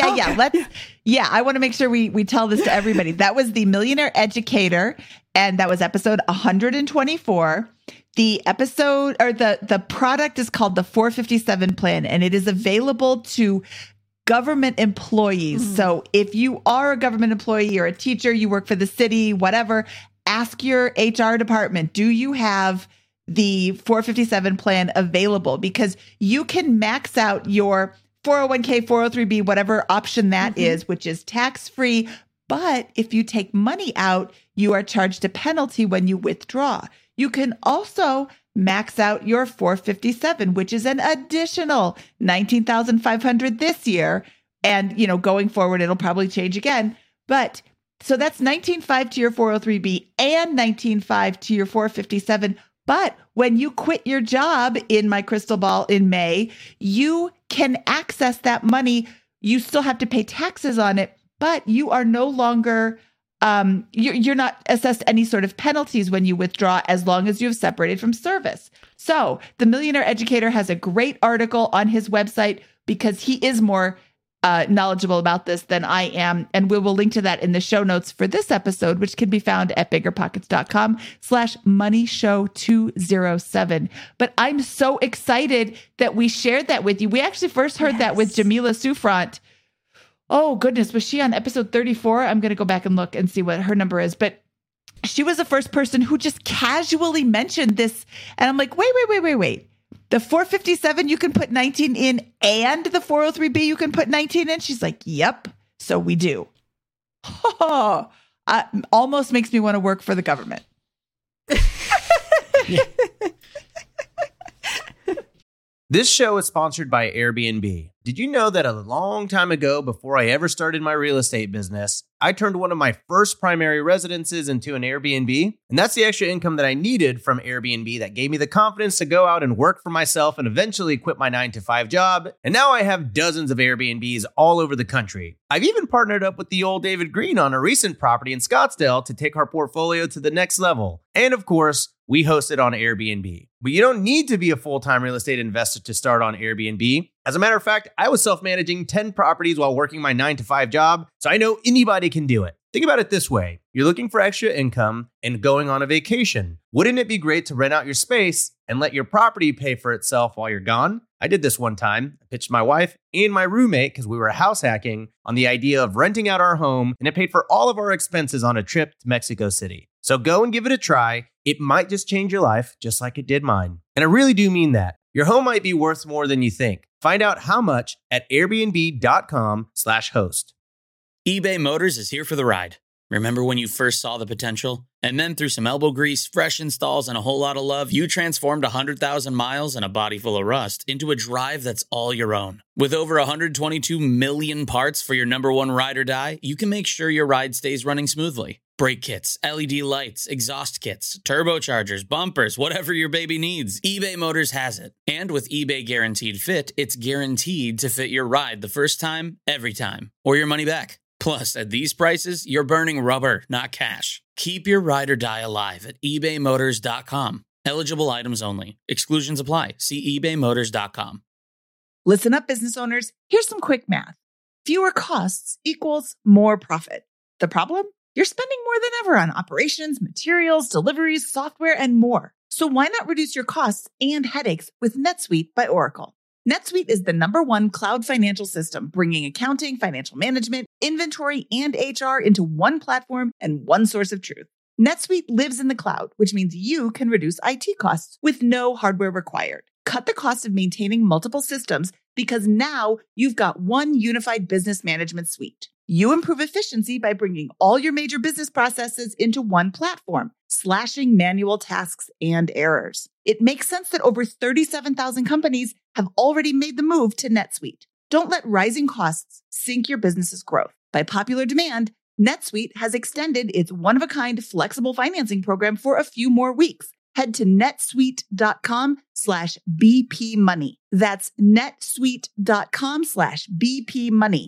I want to make sure we tell this to everybody. That was the Millionaire Educator, and that was episode 124. The episode, or the product, is called the 457 plan, and it is available to government employees. Mm-hmm. So if you are a government employee or a teacher, you work for the city, whatever, ask your HR department, do you have the 457 plan available? Because you can max out your 401k, 403b, whatever option that is, which is tax-free. But if you take money out, you are charged a penalty when you withdraw. You can also max out your 457, which is an additional 19,500 this year. And, going forward, it'll probably change again. But so that's 19,500 to your 403b and 19,500 to your 457. But when you quit your job in my crystal ball in May, you can access that money. You still have to pay taxes on it, but you are no longer, you're not assessed any sort of penalties when you withdraw, as long as you have separated from service. So the Millionaire Educator has a great article on his website, because he is more knowledgeable about this than I am. And we will link to that in the show notes for this episode, which can be found at biggerpockets.com/moneyshow207. But I'm so excited that we shared that with you. We actually first heard that with Jamila Souffrant. Oh goodness, was she on episode 34? I'm going to go back and look and see what her number is. But she was the first person who just casually mentioned this. And I'm like, wait. The 457, you can put 19 in, and the 403B, you can put 19 in. She's like, yep. So we do. Almost makes me want to work for the government. This show is sponsored by Airbnb. Did you know that a long time ago, before I ever started my real estate business, I turned one of my first primary residences into an Airbnb? And that's the extra income that I needed from Airbnb that gave me the confidence to go out and work for myself and eventually quit my 9-to-5 job. And now I have dozens of Airbnbs all over the country. I've even partnered up with the old David Green on a recent property in Scottsdale to take our portfolio to the next level. And of course, we host it on Airbnb. But you don't need to be a full-time real estate investor to start on Airbnb. As a matter of fact, I was self-managing 10 properties while working my 9-to-5 job, so I know anybody can do it. Think about it this way. You're looking for extra income and going on a vacation. Wouldn't it be great to rent out your space and let your property pay for itself while you're gone? I did this one time. I pitched my wife and my roommate, because we were house hacking, on the idea of renting out our home, and it paid for all of our expenses on a trip to Mexico City. So go and give it a try. It might just change your life, just like it did mine. And I really do mean that. Your home might be worth more than you think. Find out how much at airbnb.com/host. eBay Motors is here for the ride. Remember when you first saw the potential? And then through some elbow grease, fresh installs, and a whole lot of love, you transformed 100,000 miles and a body full of rust into a drive that's all your own. With over 122 million parts for your number one ride or die, you can make sure your ride stays running smoothly. Brake kits, LED lights, exhaust kits, turbochargers, bumpers, whatever your baby needs, eBay Motors has it. And with eBay Guaranteed Fit, it's guaranteed to fit your ride the first time, every time, or your money back. Plus, at these prices, you're burning rubber, not cash. Keep your ride or die alive at ebaymotors.com. Eligible items only. Exclusions apply. See ebaymotors.com. Listen up, business owners. Here's some quick math. Fewer costs equals more profit. The problem? You're spending more than ever on operations, materials, deliveries, software, and more. So why not reduce your costs and headaches with NetSuite by Oracle? NetSuite is the #1 cloud financial system, bringing accounting, financial management, inventory, and HR into one platform and one source of truth. NetSuite lives in the cloud, which means you can reduce IT costs with no hardware required. Cut the cost of maintaining multiple systems because now you've got one unified business management suite. You improve efficiency by bringing all your major business processes into one platform, slashing manual tasks and errors. It makes sense that over 37,000 companies have already made the move to NetSuite. Don't let rising costs sink your business's growth. By popular demand, NetSuite has extended its one-of-a-kind flexible financing program for a few more weeks. Head to netsuite.com/BPmoney. That's netsuite.com/BPmoney.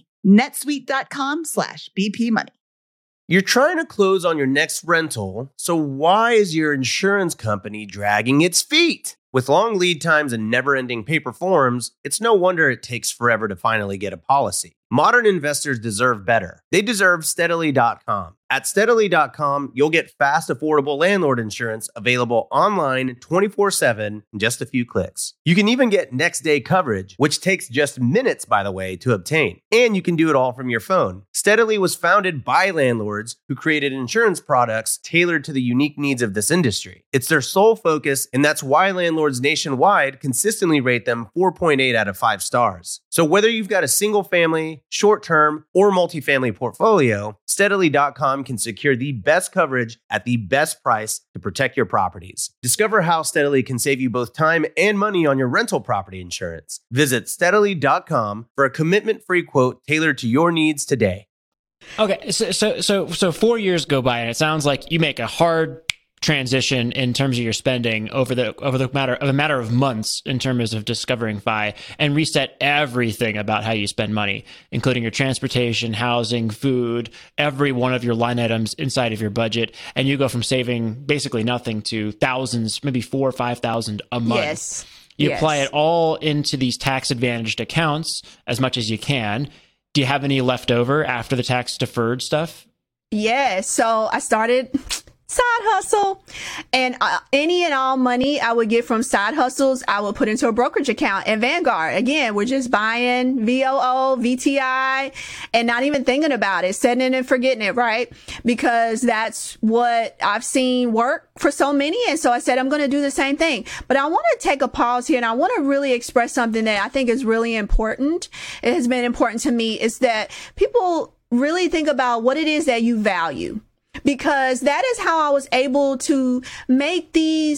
netsuite.com/BPmoney. You're trying to close on your next rental, so why is your insurance company dragging its feet? With long lead times and never-ending paper forms, it's no wonder it takes forever to finally get a policy. Modern investors deserve better. They deserve Steadily.com. At Steadily.com, you'll get fast, affordable landlord insurance available online 24/7 in just a few clicks. You can even get next-day coverage, which takes just minutes, by the way, to obtain. And you can do it all from your phone. Steadily was founded by landlords who created insurance products tailored to the unique needs of this industry. It's their sole focus, and that's why landlords nationwide consistently rate them 4.8 out of 5 stars. So whether you've got a single-family, short-term, or multifamily portfolio, Steadily.com can secure the best coverage at the best price to protect your properties. Discover how Steadily can save you both time and money on your rental property insurance. Visit Steadily.com for a commitment-free quote tailored to your needs today. Okay, so 4 years go by, and it sounds like you make a hard transition in terms of your spending over the matter of months in terms of discovering FI, and reset everything about how you spend money, including your transportation, housing, food, every one of your line items inside of your budget, and you go from saving basically nothing to thousands, maybe 4,000 or 5,000 a month. Yes. You apply it all into these tax advantaged accounts as much as you can. Do you have any left over after the tax deferred stuff? Yes. So I started side hustle, and any and all money I would get from side hustles, I would put into a brokerage account at Vanguard. Again, we're just buying VOO, VTI, and not even thinking about it, setting it and forgetting it, right? Because that's what I've seen work for so many. And so I said, I'm going to do the same thing. But I want to take a pause here, and I want to really express something that I think is really important. It has been important to me, is that people really think about what it is that you value. Because that is how I was able to make these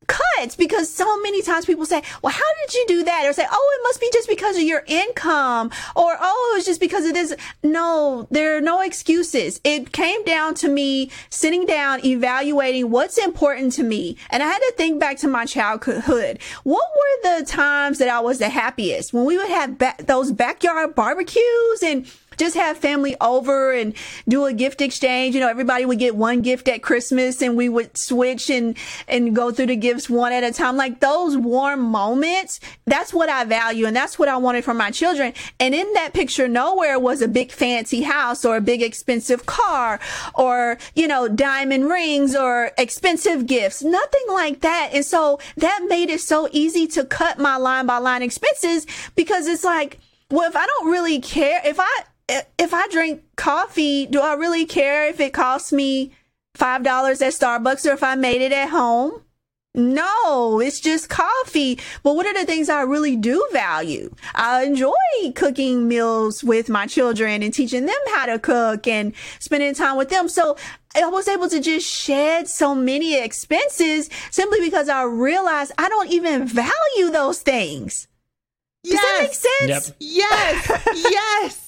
cuts, because so many times people say, well, how did you do that? Or say, oh, it must be just because of your income, or, oh, it's just because of this. No, there are no excuses. It came down to me sitting down, evaluating what's important to me. And I had to think back to my childhood. What were the times that I was the happiest? When we would have those backyard barbecues and just have family over and do a gift exchange. You know, everybody would get one gift at Christmas and we would switch and go through the gifts one at a time. Like those warm moments, that's what I value. And that's what I wanted for my children. And in that picture, nowhere was a big fancy house or a big expensive car or, you know, diamond rings or expensive gifts, nothing like that. And so that made it so easy to cut my line by line expenses, because it's like, well, if I don't really care, if I drink coffee, do I really care if it costs me $5 at Starbucks or if I made it at home? No, it's just coffee. But what are the things I really do value? I enjoy cooking meals with my children and teaching them how to cook and spending time with them. So I was able to just shed so many expenses simply because I realized I don't even value those things. Does that make sense? Yep. Yes. Yes.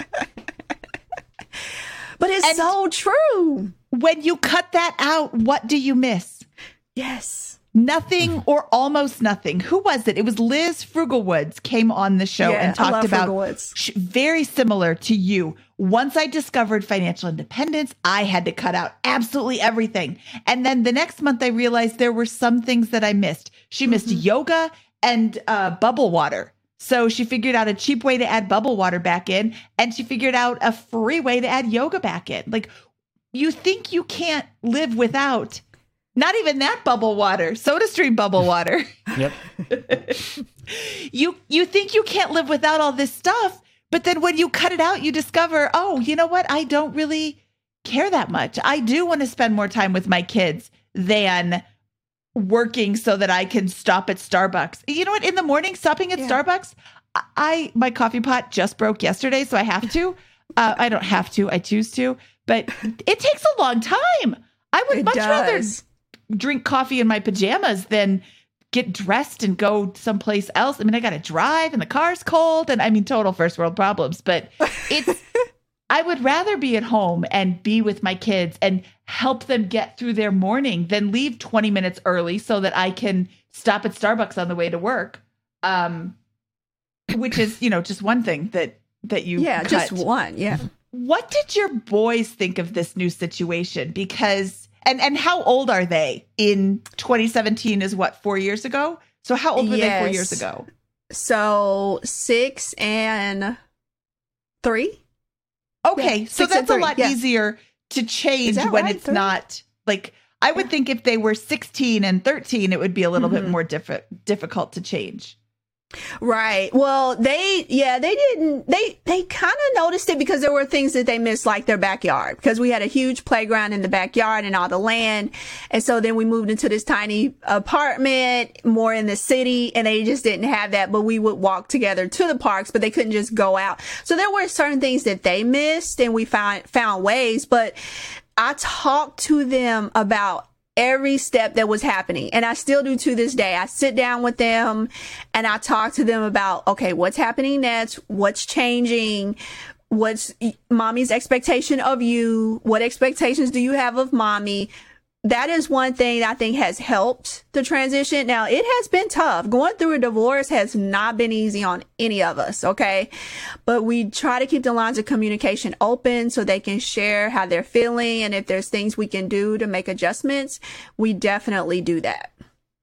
But it's so true. When you cut that out, what do you miss? Yes. Nothing or almost nothing. Who was it? It was Liz Frugalwoods came on the show and talked about very similar to you. Once I discovered financial independence, I had to cut out absolutely everything. And then the next month, I realized there were some things that I missed. She missed yoga and bubble water. So she figured out a cheap way to add bubble water back in, and she figured out a free way to add yoga back in. Like, you think you can't live without not even that bubble water, SodaStream bubble water. Yep. You think you can't live without all this stuff, but then when you cut it out, you discover, oh, you know what? I don't really care that much. I do want to spend more time with my kids than working so that I can stop at Starbucks. You know what? In the morning, stopping at Starbucks, my coffee pot just broke yesterday, so I have to. I don't have to. I choose to. But it takes a long time. I would much rather drink coffee in my pajamas than get dressed and go someplace else. I mean, I got to drive and the car's cold and I mean, total first world problems, but I would rather be at home and be with my kids and help them get through their morning than leave 20 minutes early so that I can stop at Starbucks on the way to work. Which is, you know, just one thing that you cut. Just one. Yeah. What did your boys think of this new situation? Because, and how old are they? In 2017 is what, 4 years ago? So how old were they 4 years ago? So 6 and 3. Okay, so that's a lot easier to change when it's not like, I would think if they were 16 and 13, it would be a little bit more difficult to change. Right. Well, they kind of noticed it because there were things that they missed, like their backyard, because we had a huge playground in the backyard and all the land. And so then we moved into this tiny apartment more in the city, and they just didn't have that. But we would walk together to the parks, but they couldn't just go out. So there were certain things that they missed, and we found ways. But I talked to them about every step that was happening. And I still do to this day. I sit down with them and I talk to them about, okay, what's happening next? What's changing? What's mommy's expectation of you? What expectations do you have of mommy? That is one thing that I think has helped the transition. Now, it has been tough. Going through a divorce has not been easy on any of us, okay? But we try to keep the lines of communication open so they can share how they're feeling. And if there's things we can do to make adjustments, we definitely do that.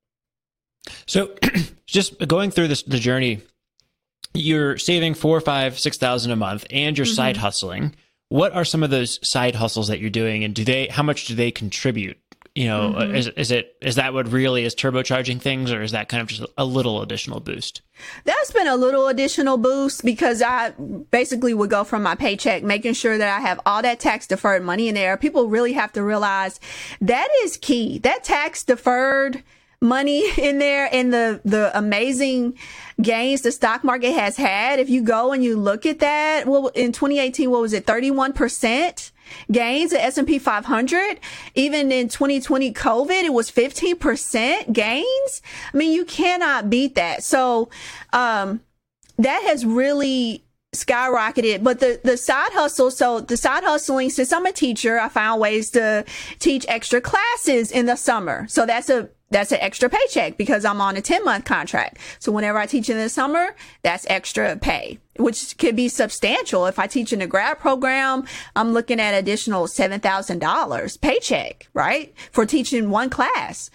So just going through the journey, you're saving $4,000, $5,000, $6,000 a month and you're side hustling. What are some of those side hustles that you're doing, and how much do they contribute? You know, is that what really is turbocharging things, or is that kind of just a little additional boost? That's been a little additional boost because I basically would go from my paycheck, making sure that I have all that tax deferred money in there. People really have to realize that is key. That tax deferred money in there and the amazing gains the stock market has had. If you go and you look at that, well, in 2018, what was it? 31%. gains, the S&P 500. Even in 2020 COVID, it was 15% gains. I mean, you cannot beat that. So, that has really skyrocketed. But the side hustle, so the side hustling, since I'm a teacher, I found ways to teach extra classes in the summer. So that's an extra paycheck because I'm on a 10-month contract. So whenever I teach in the summer, that's extra pay, which could be substantial. If I teach in a grad program, I'm looking at additional $7,000 paycheck, right? For teaching one class.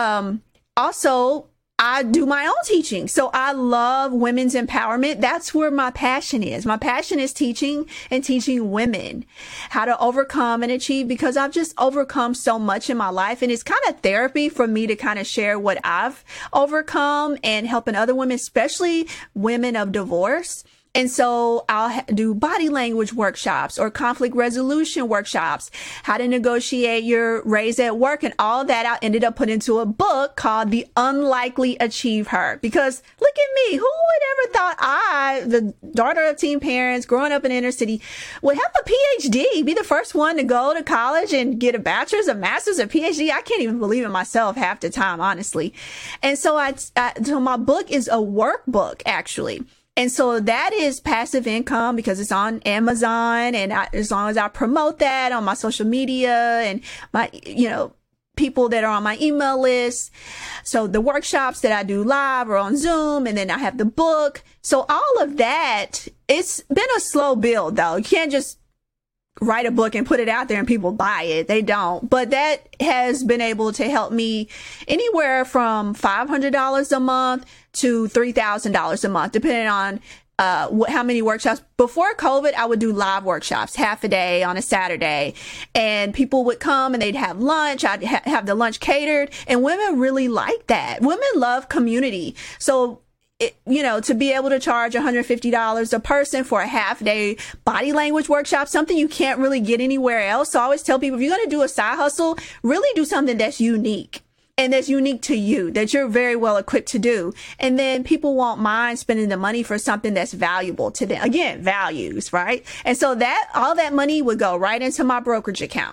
Also, I do my own teaching. So I love women's empowerment. That's where my passion is. My passion is teaching and teaching women how to overcome and achieve, because I've just overcome so much in my life. And it's kind of therapy for me to kind of share what I've overcome and helping other women, especially women of divorce. And so I'll do body language workshops or conflict resolution workshops, how to negotiate your raise at work, and all that I ended up putting into a book called The Unlikely Achiever. Because look at me, who would ever thought I, the daughter of teen parents growing up in the inner city, would have a PhD, be the first one to go to college and get a bachelor's, a master's, a PhD. I can't even believe it myself half the time, honestly. And so so my book is a workbook, actually. And so that is passive income because it's on Amazon, and as long as I promote that on my social media and my, people that are on my email list. So the workshops that I do live or on Zoom, and then I have the book. So all of that, it's been a slow build though. You can't just write a book and put it out there and people buy it. They don't. But that has been able to help me anywhere from $500 a month to $3,000 a month, depending on how many workshops. Before COVID, I would do live workshops, half a day on a Saturday, and people would come and they'd have lunch. I'd have the lunch catered, and women really like that. Women love community. So to be able to charge $150 a person for a half day body language workshop, something you can't really get anywhere else. So I always tell people, if you're going to do a side hustle, really do something that's unique and that's unique to you, that you're very well equipped to do. And then people won't mind spending the money for something that's valuable to them. Again, values, right? And so that all that money would go right into my brokerage account.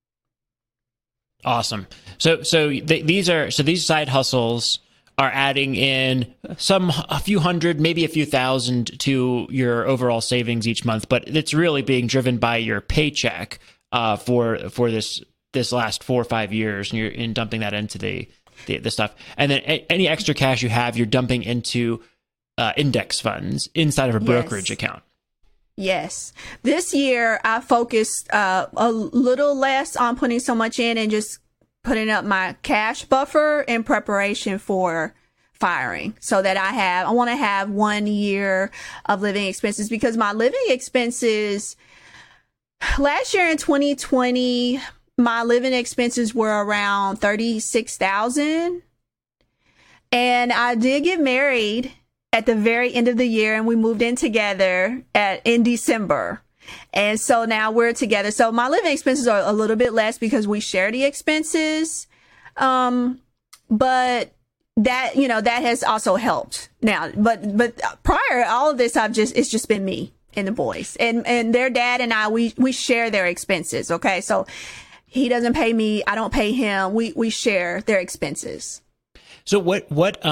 Awesome. So these side hustles are adding in a few hundred, maybe a few thousand to your overall savings each month, but it's really being driven by your paycheck for this last 4 or 5 years, and you're dumping that into the stuff. And then any extra cash you have, you're dumping into index funds inside of a brokerage account. Yes. This year I focused a little less on putting so much in and just putting up my cash buffer in preparation for firing, so that I want to have 1 year of living expenses, because my living expenses last year in 2020, my living expenses were around $36,000. And I did get married at the very end of the year, and we moved in together in December. And so now we're together. So my living expenses are a little bit less because we share the expenses. But that, that has also helped now. But prior, all of this, it's just been me and the boys, and their dad and I, we share their expenses. Okay. So he doesn't pay me, I don't pay him. We share their expenses. So what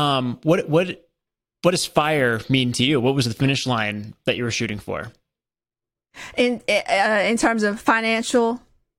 does FIRE mean to you? What was the finish line that you were shooting for? In terms of financially.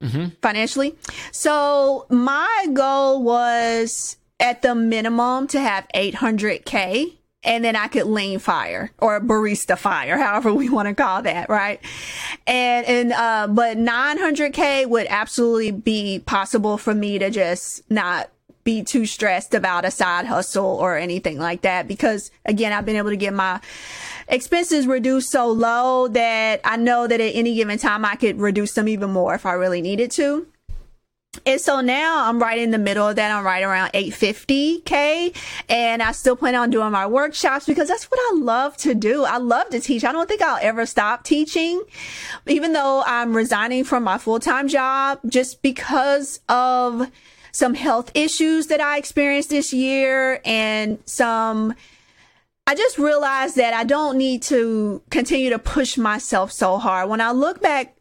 So my goal was at the minimum to have $800K, and then I could lean FIRE or barista FIRE, however we want to call that. Right. But $900K would absolutely be possible for me to just not be too stressed about a side hustle or anything like that, because again, I've been able to get my expenses reduced so low that I know that at any given time I could reduce them even more if I really needed to. And so now I'm right in the middle of that. I'm right around $850K, and I still plan on doing my workshops because that's what I love to do. I love to teach. I don't think I'll ever stop teaching, even though I'm resigning from my full-time job, just because of some health issues that I experienced this year, and I just realized that I don't need to continue to push myself so hard. When I look back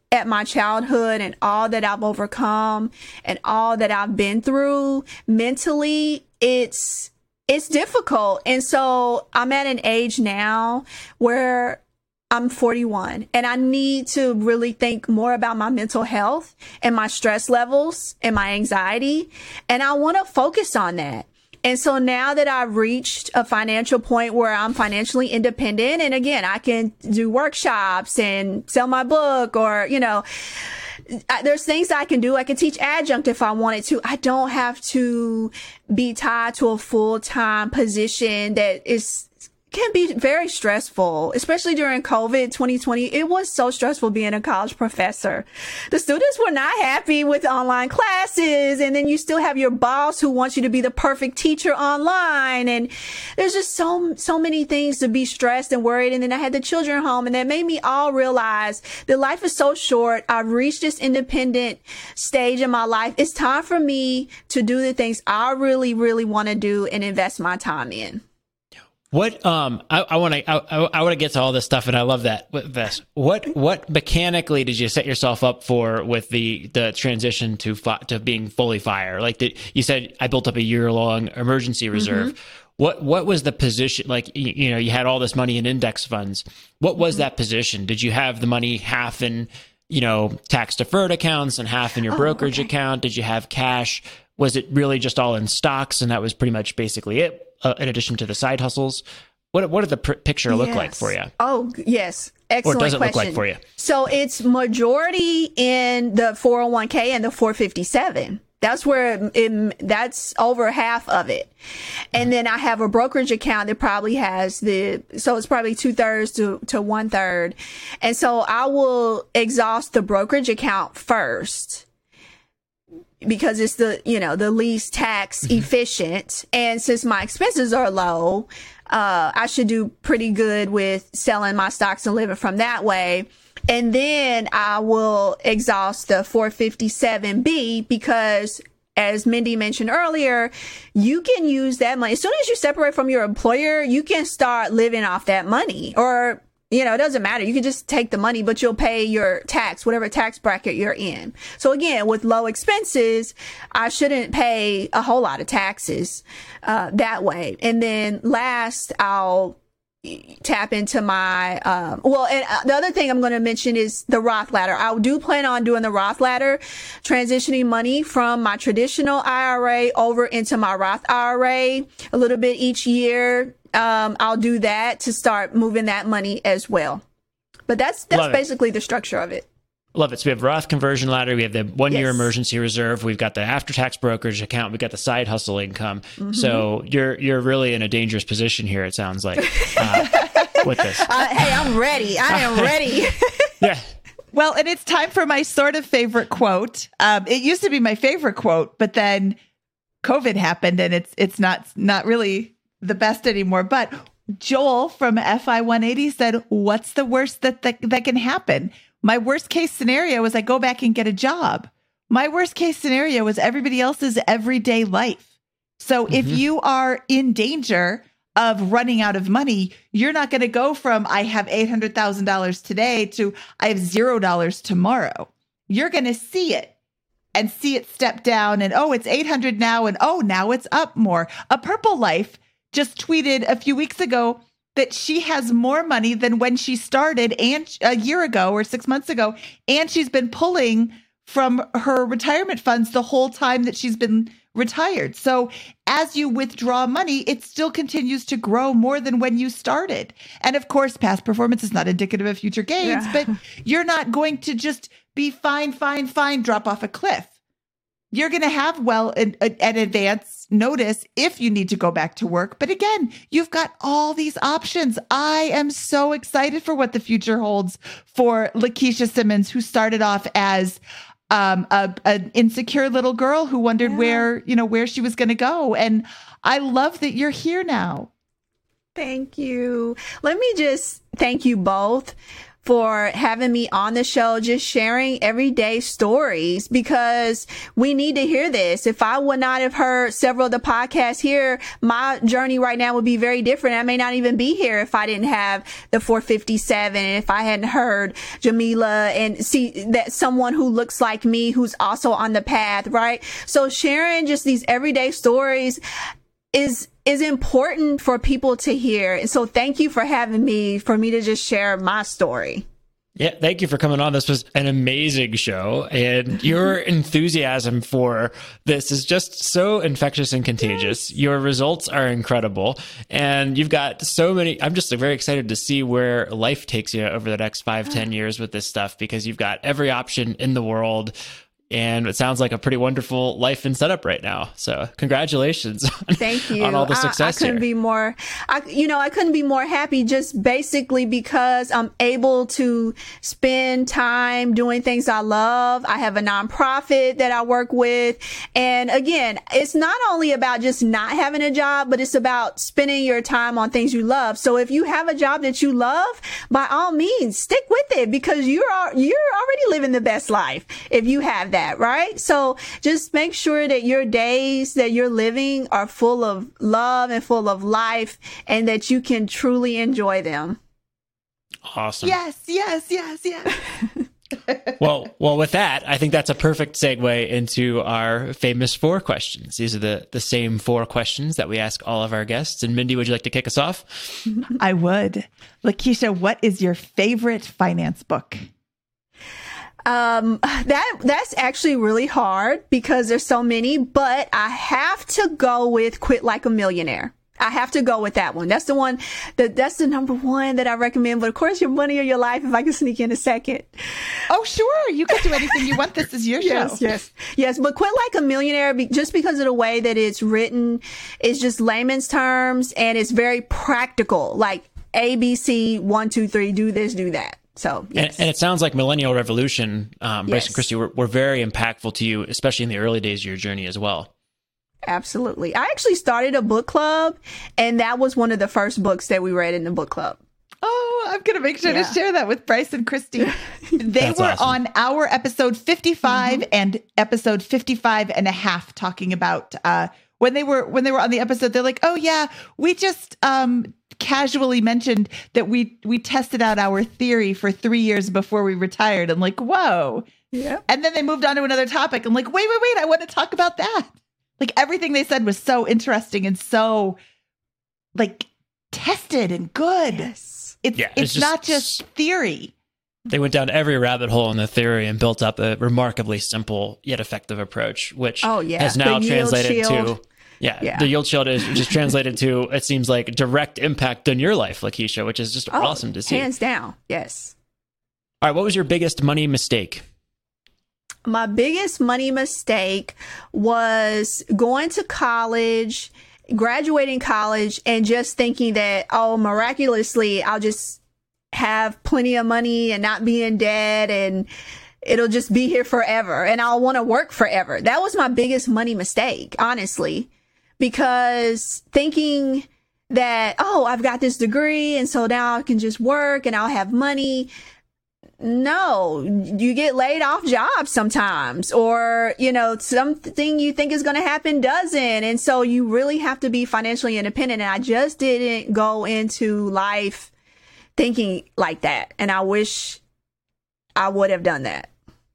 at my childhood and all that I've overcome and all that I've been through mentally, it's difficult. And so I'm at an age now where I'm 41 and I need to really think more about my mental health and my stress levels and my anxiety. And I want to focus on that. And so now that I've reached a financial point where I'm financially independent, and again, I can do workshops and sell my book, or, you know, there's things I can do. I can teach adjunct if I wanted to. I don't have to be tied to a full-time position that can be very stressful, especially during COVID 2020. It was so stressful being a college professor. The students were not happy with online classes. And then you still have your boss who wants you to be the perfect teacher online. And there's just so many things to be stressed and worried. And then I had the children home, and that made me all realize that life is so short. I've reached this independent stage in my life. It's time for me to do the things I really, really want to do and invest my time in. What I want to get to all this stuff, and I love that. What mechanically did you set yourself up for with the transition to being fully FIRE? Like you said, I built up a year-long emergency reserve. Mm-hmm. What was the position? Like, you know, you had all this money in index funds. What was that position? Did you have the money half in, you know, tax deferred accounts and half in your brokerage account? Did you have cash? Was it really just all in stocks, and that was pretty much basically it? In addition to the side hustles, what did the picture look like for you? Oh, yes. Excellent or does it question. Look like for you? So it's majority in the 401k and the 457. That's where that's over half of it. And then I have a brokerage account that probably has so it's probably 2/3 to 1/3. And so I will exhaust the brokerage account first, because it's the least tax efficient. And since my expenses are low, I should do pretty good with selling my stocks and living from that way. And then I will exhaust the 457B, because as Mindy mentioned earlier, you can use that money. As soon as you separate from your employer, you can start living off that money, or it doesn't matter. You can just take the money, but you'll pay your tax, whatever tax bracket you're in. So again, with low expenses, I shouldn't pay a whole lot of taxes that way. And then last, I'll tap into my, and the other thing I'm going to mention is the Roth ladder. I do plan on doing the Roth ladder, transitioning money from my traditional IRA over into my Roth IRA a little bit each year. I'll do that to start moving that money as well. But that's basically the structure of it. Love it. So we have Roth conversion ladder. We have the 1 year emergency reserve. We've got the after-tax brokerage account. We've got the side hustle income. Mm-hmm. So you're really in a dangerous position here, it sounds like, with this. Hey, I'm ready. I am ready. Yeah. Well, and it's time for my sort of favorite quote. It used to be my favorite quote, but then COVID happened, and it's not really the best anymore. But Joel from FI 180 said, "What's the worst that can happen? My worst case scenario is I go back and get a job. My worst case scenario is everybody else's everyday life. So if you are in danger of running out of money, you're not going to go from I have $800,000 today to I have $0 tomorrow. You're going to see it and see it step down, and it's 800 now, and now it's up more." A Purple Life just tweeted a few weeks ago that she has more money than when she started, and a year ago or 6 months ago, and she's been pulling from her retirement funds the whole time that she's been retired. So as you withdraw money, it still continues to grow more than when you started. And of course, past performance is not indicative of future gains, but you're not going to just be fine, drop off a cliff. You're going to have an advance notice if you need to go back to work. But again, you've got all these options. I am so excited for what the future holds for Lakeisha Simmons, who started off as an insecure little girl who wondered where she was going to go. And I love that you're here now. Thank you. Let me just thank you both for having me on the show, just sharing everyday stories, because we need to hear this. If I would not have heard several of the podcasts here, my journey right now would be very different. I may not even be here if I didn't have the 457, and if I hadn't heard Jamila and see that someone who looks like me, who's also on the path, right? So sharing just these everyday stories is important for people to hear. And so thank you for having me, for me to just share my story. Yeah, thank you for coming on. This was an amazing show, and your enthusiasm for this is just so infectious and contagious. Your results are incredible, and you've got so many. I'm just very excited to see where life takes you over the next 5-10 years with this stuff, because you've got every option in the world. And it sounds like a pretty wonderful life and setup right now. So congratulations Thank you. on all the success I couldn't here. be more, I couldn't be more happy, just basically because I'm able to spend time doing things I love. I have a nonprofit that I work with. And again, it's not only about just not having a job, but it's about spending your time on things you love. So if you have a job that you love, by all means, stick with it, because you're already living the best life if you have that. Right? So just make sure that your days that you're living are full of love and full of life, and that you can truly enjoy them. Awesome. Yes, yes, yes, yes. Well, with that, I think that's a perfect segue into our famous 4 questions. These are the same 4 questions that we ask all of our guests. And Mindy, would you like to kick us off? I would. Lakeisha, what is your favorite finance book? That's actually really hard because there's so many, but I have to go with Quit Like a Millionaire. I have to go with that one. That's the one that's the number one that I recommend. But of course, Your Money or Your Life, if I can sneak in a second. Oh, sure. You can do anything you want. This is your show. Yes. But Quit Like a Millionaire, just because of the way that it's written, it's just layman's terms, and it's very practical. Like ABC, 1, 2, 3, do this, do that. So, yes. And it sounds like Millennial Revolution, Bryce Yes. and Christy, were very impactful to you, especially in the early days of your journey as well. Absolutely. I actually started a book club, and that was one of the first books that we read in the book club. Oh, I'm going to make sure Yeah. to share that with Bryce and Christy. They That's were awesome. on our episode 55 and episode 55 and a half, talking about when they were on the episode, they're like, oh yeah, we just casually mentioned that we tested out our theory for 3 years before we retired. I'm like, whoa. Yeah. And then they moved on to another topic. I'm like, wait, I want to talk about that. Like, everything they said was so interesting and so like tested and good. Yes. It's not just theory. They went down every rabbit hole in the theory and built up a remarkably simple yet effective approach, which has now The yield translated shield. to the yield shield is just translated to, it seems like, direct impact on your life, Lakeisha, which is just awesome to see. Hands down. Yes. All right, what was your biggest money mistake? My biggest money mistake was going to college, graduating college, and just thinking that, oh, miraculously, I'll just have plenty of money and not be in debt, and it'll just be here forever, and I'll want to work forever. That was my biggest money mistake, honestly, because thinking that, oh, I've got this degree, and so now I can just work and I'll have money. No, you get laid off jobs sometimes, or, something you think is going to happen doesn't. And so you really have to be financially independent. And I just didn't go into life thinking like that. And I wish I would have done that.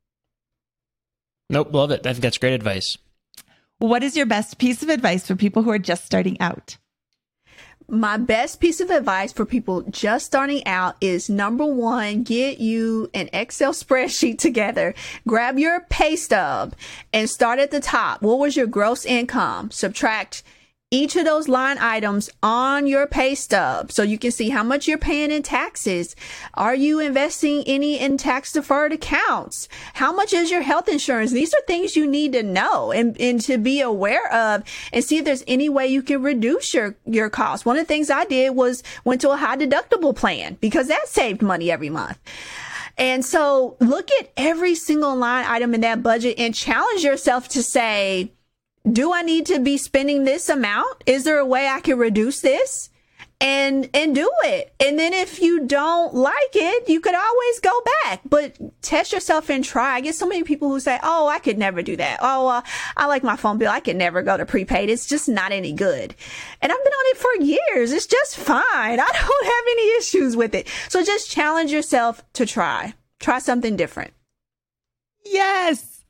Nope, love it. I think that's great advice. What is your best piece of advice for people who are just starting out? My best piece of advice for people just starting out is, number one, get you an Excel spreadsheet together. Grab your pay stub and start at the top. What was your gross income? Subtract each of those line items on your pay stub so you can see how much you're paying in taxes. Are you investing any in tax deferred accounts? How much is your health insurance? These are things you need to know and to be aware of, and see if there's any way you can reduce your costs. One of the things I did was went to a high deductible plan because that saved money every month. And so look at every single line item in that budget and challenge yourself to say, do I need to be spending this amount? Is there a way I can reduce this? and do it. And then if you don't like it, you could always go back, but test yourself and try. I get so many people who say, oh, I could never do that. Oh, I like my phone bill. I could never go to prepaid. It's just not any good. And I've been on it for years. It's just fine. I don't have any issues with it. So just challenge yourself to try something different. Yes.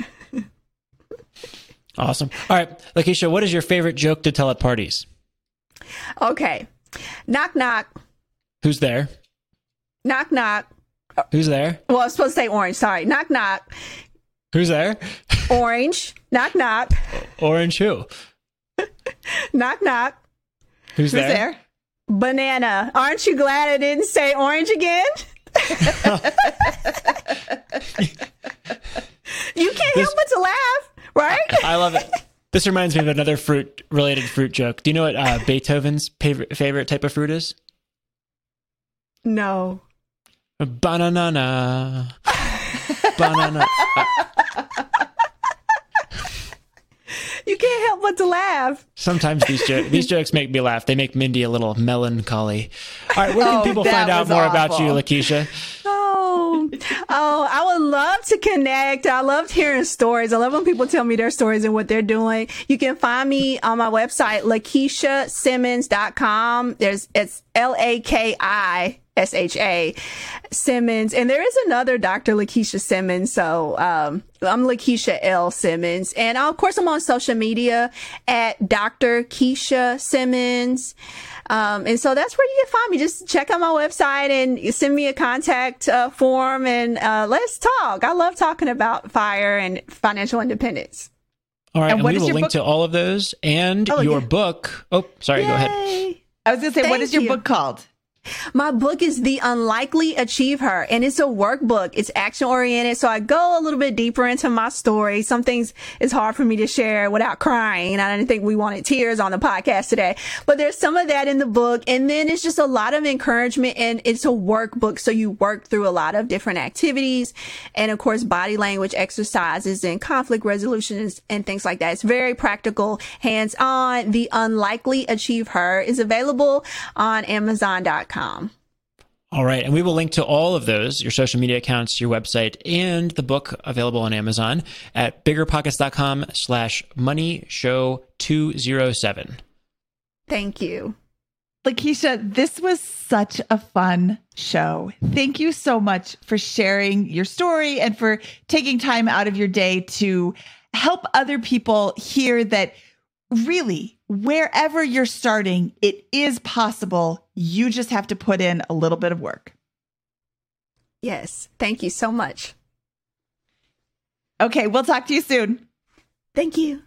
Awesome. All right, Lakeisha, what is your favorite joke to tell at parties? Okay. Knock, knock. Who's there? Knock, knock. Who's there? Well, I was supposed to say orange. Sorry. Knock, knock. Who's there? Orange. Knock, knock. Orange who? Knock, knock. Who's Who's there? there? Banana. Aren't you glad I didn't say orange again? You can't help but to laugh, right? I love it. This reminds me of another related fruit joke. Do you know what Beethoven's favorite type of fruit is? No. Banana. Banana. You can't help but to laugh. Sometimes these jokes make me laugh. They make Mindy a little melancholy. All right, where can people that find out was more awful. about you, Lakeisha? Oh, I would love to connect. I loved hearing stories. I love when people tell me their stories and what they're doing. You can find me on my website, LakeishaSimmons.com. It's LAKISHA Simmons. And there is another Dr. Lakeisha Simmons. So, I'm Lakeisha L. Simmons. And of course, I'm on social media at Dr. Keisha Simmons. And so that's where you can find me. Just check out my website and send me a contact form and let's talk. I love talking about FIRE and financial independence. All right, And and what we is will your link book? to all of those and your yeah. book. Oh, sorry, go ahead. Yay. I was going to say, what Thank is your you. book called? My book is The Unlikely Achieve Her, and it's a workbook. It's action oriented. So I go a little bit deeper into my story. Some things is hard for me to share without crying. I didn't think we wanted tears on the podcast today, but there's some of that in the book. And then it's just a lot of encouragement, and it's a workbook. So you work through a lot of different activities and of course, body language exercises and conflict resolutions and things like that. It's very practical, hands on. The Unlikely Achieve Her is available on Amazon.com. All right, and we will link to all of those, your social media accounts, your website, and the book available on Amazon at biggerpockets.com/moneyshow207. Thank you. Lakeisha, this was such a fun show. Thank you so much for sharing your story and for taking time out of your day to help other people hear that really, wherever you're starting, it is possible. You just have to put in a little bit of work. Yes. Thank you so much. Okay, we'll talk to you soon. Thank you.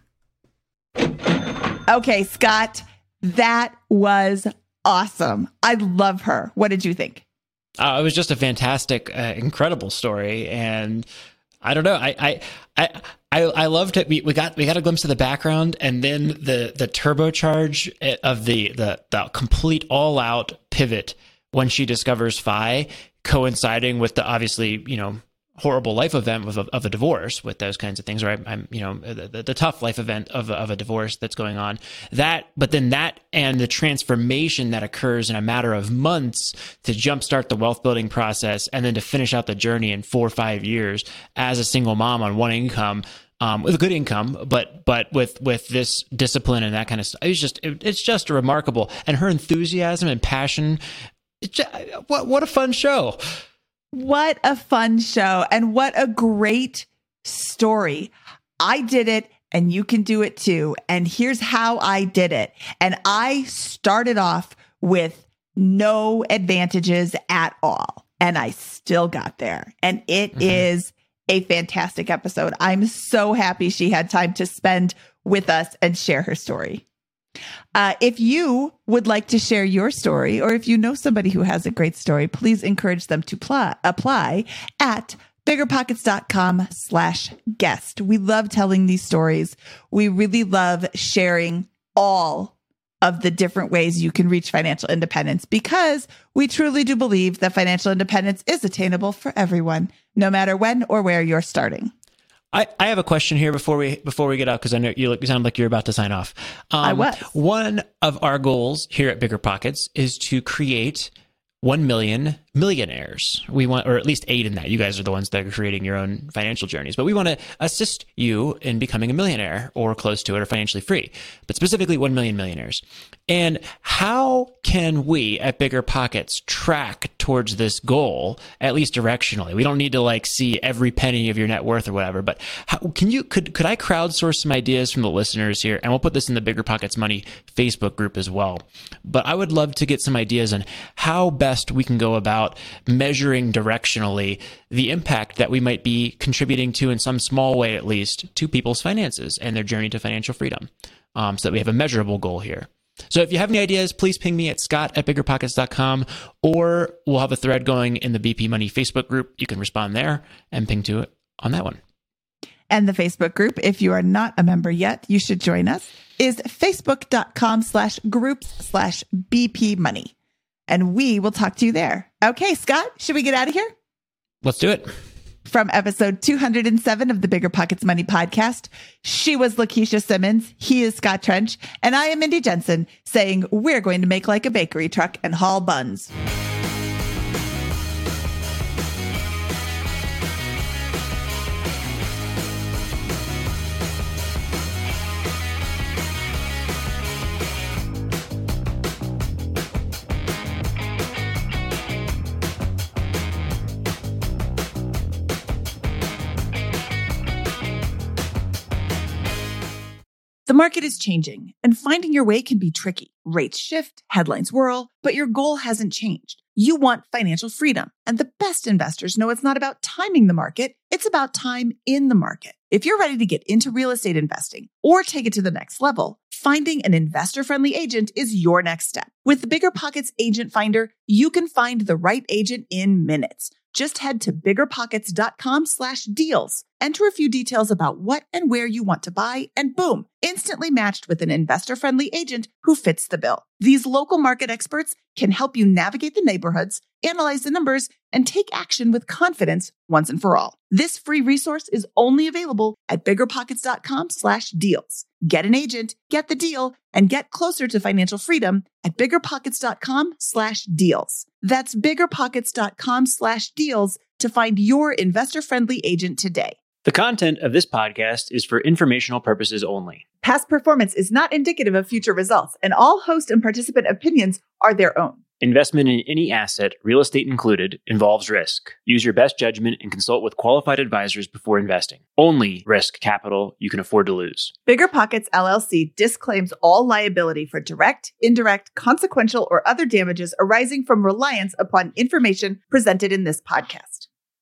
Okay, Scott, that was awesome. I love her. What did you think? It was just a fantastic, incredible story, and I don't know. I loved it. We got a glimpse of the background, and then the turbocharge of the complete all out pivot when she discovers Phi, coinciding with the obviously horrible life event of a divorce, with those kinds of things, right? The tough life event of a divorce that's going on. But then that and the transformation that occurs in a matter of months to jumpstart the wealth building process, and then to finish out the journey in 4 or 5 years as a single mom on one income. With a good income, but with this discipline and that kind of stuff, it's just remarkable. And her enthusiasm and passion, what a fun show! What a fun show, and what a great story. I did it, and you can do it too. And here's how I did it. And I started off with no advantages at all, and I still got there. And it is a fantastic episode. I'm so happy she had time to spend with us and share her story. If you would like to share your story, or if you know somebody who has a great story, please encourage them to apply at biggerpockets.com/guest. We love telling these stories. We really love sharing all of the different ways you can reach financial independence, because we truly do believe that financial independence is attainable for everyone, no matter when or where you're starting. I have a question here before we get out, because I know you sound like you're about to sign off. I was. One of our goals here at Bigger Pockets is to create 1 million millionaires. We want, or at least 8 in that. You guys are the ones that are creating your own financial journeys, but we want to assist you in becoming a millionaire or close to it or financially free, but specifically 1 million millionaires. And how can we at Bigger Pockets track towards this goal, at least directionally? We don't need to like see every penny of your net worth or whatever, but how can you, could I crowdsource some ideas from the listeners here? And we'll put this in the Bigger Pockets Money Facebook group as well. But I would love to get some ideas on how best we can go about measuring directionally the impact that we might be contributing to, in some small way at least, to people's finances and their journey to financial freedom, so that we have a measurable goal here. So if you have any ideas, please ping me at scott@biggerpockets.com, or we'll have a thread going in the BP Money Facebook group. You can respond there and ping to it on that one. And the Facebook group, if you are not a member yet, you should join us, is facebook.com/groups/BP Money. And we will talk to you there. Okay, Scott, should we get out of here? Let's do it. From episode 207 of the Bigger Pockets Money podcast, she was Lakeisha Simmons, he is Scott Trench, and I am Mindy Jensen, saying we're going to make like a bakery truck and haul buns. The market is changing, and finding your way can be tricky. Rates shift, headlines whirl, but your goal hasn't changed. You want financial freedom, and the best investors know it's not about timing the market, it's about time in the market. If you're ready to get into real estate investing or take it to the next level, finding an investor-friendly agent is your next step. With the Bigger Pockets Agent Finder, you can find the right agent in minutes. Just head to biggerpockets.com/deals. Enter a few details about what and where you want to buy, and boom, instantly matched with an investor-friendly agent who fits the bill. These local market experts can help you navigate the neighborhoods, analyze the numbers, and take action with confidence once and for all. This free resource is only available at biggerpockets.com/deals. Get an agent, get the deal, and get closer to financial freedom at biggerpockets.com/deals. That's biggerpockets.com/deals to find your investor-friendly agent today. The content of this podcast is for informational purposes only. Past performance is not indicative of future results, and all host and participant opinions are their own. Investment in any asset, real estate included, involves risk. Use your best judgment and consult with qualified advisors before investing. Only risk capital you can afford to lose. Bigger Pockets LLC disclaims all liability for direct, indirect, consequential, or other damages arising from reliance upon information presented in this podcast.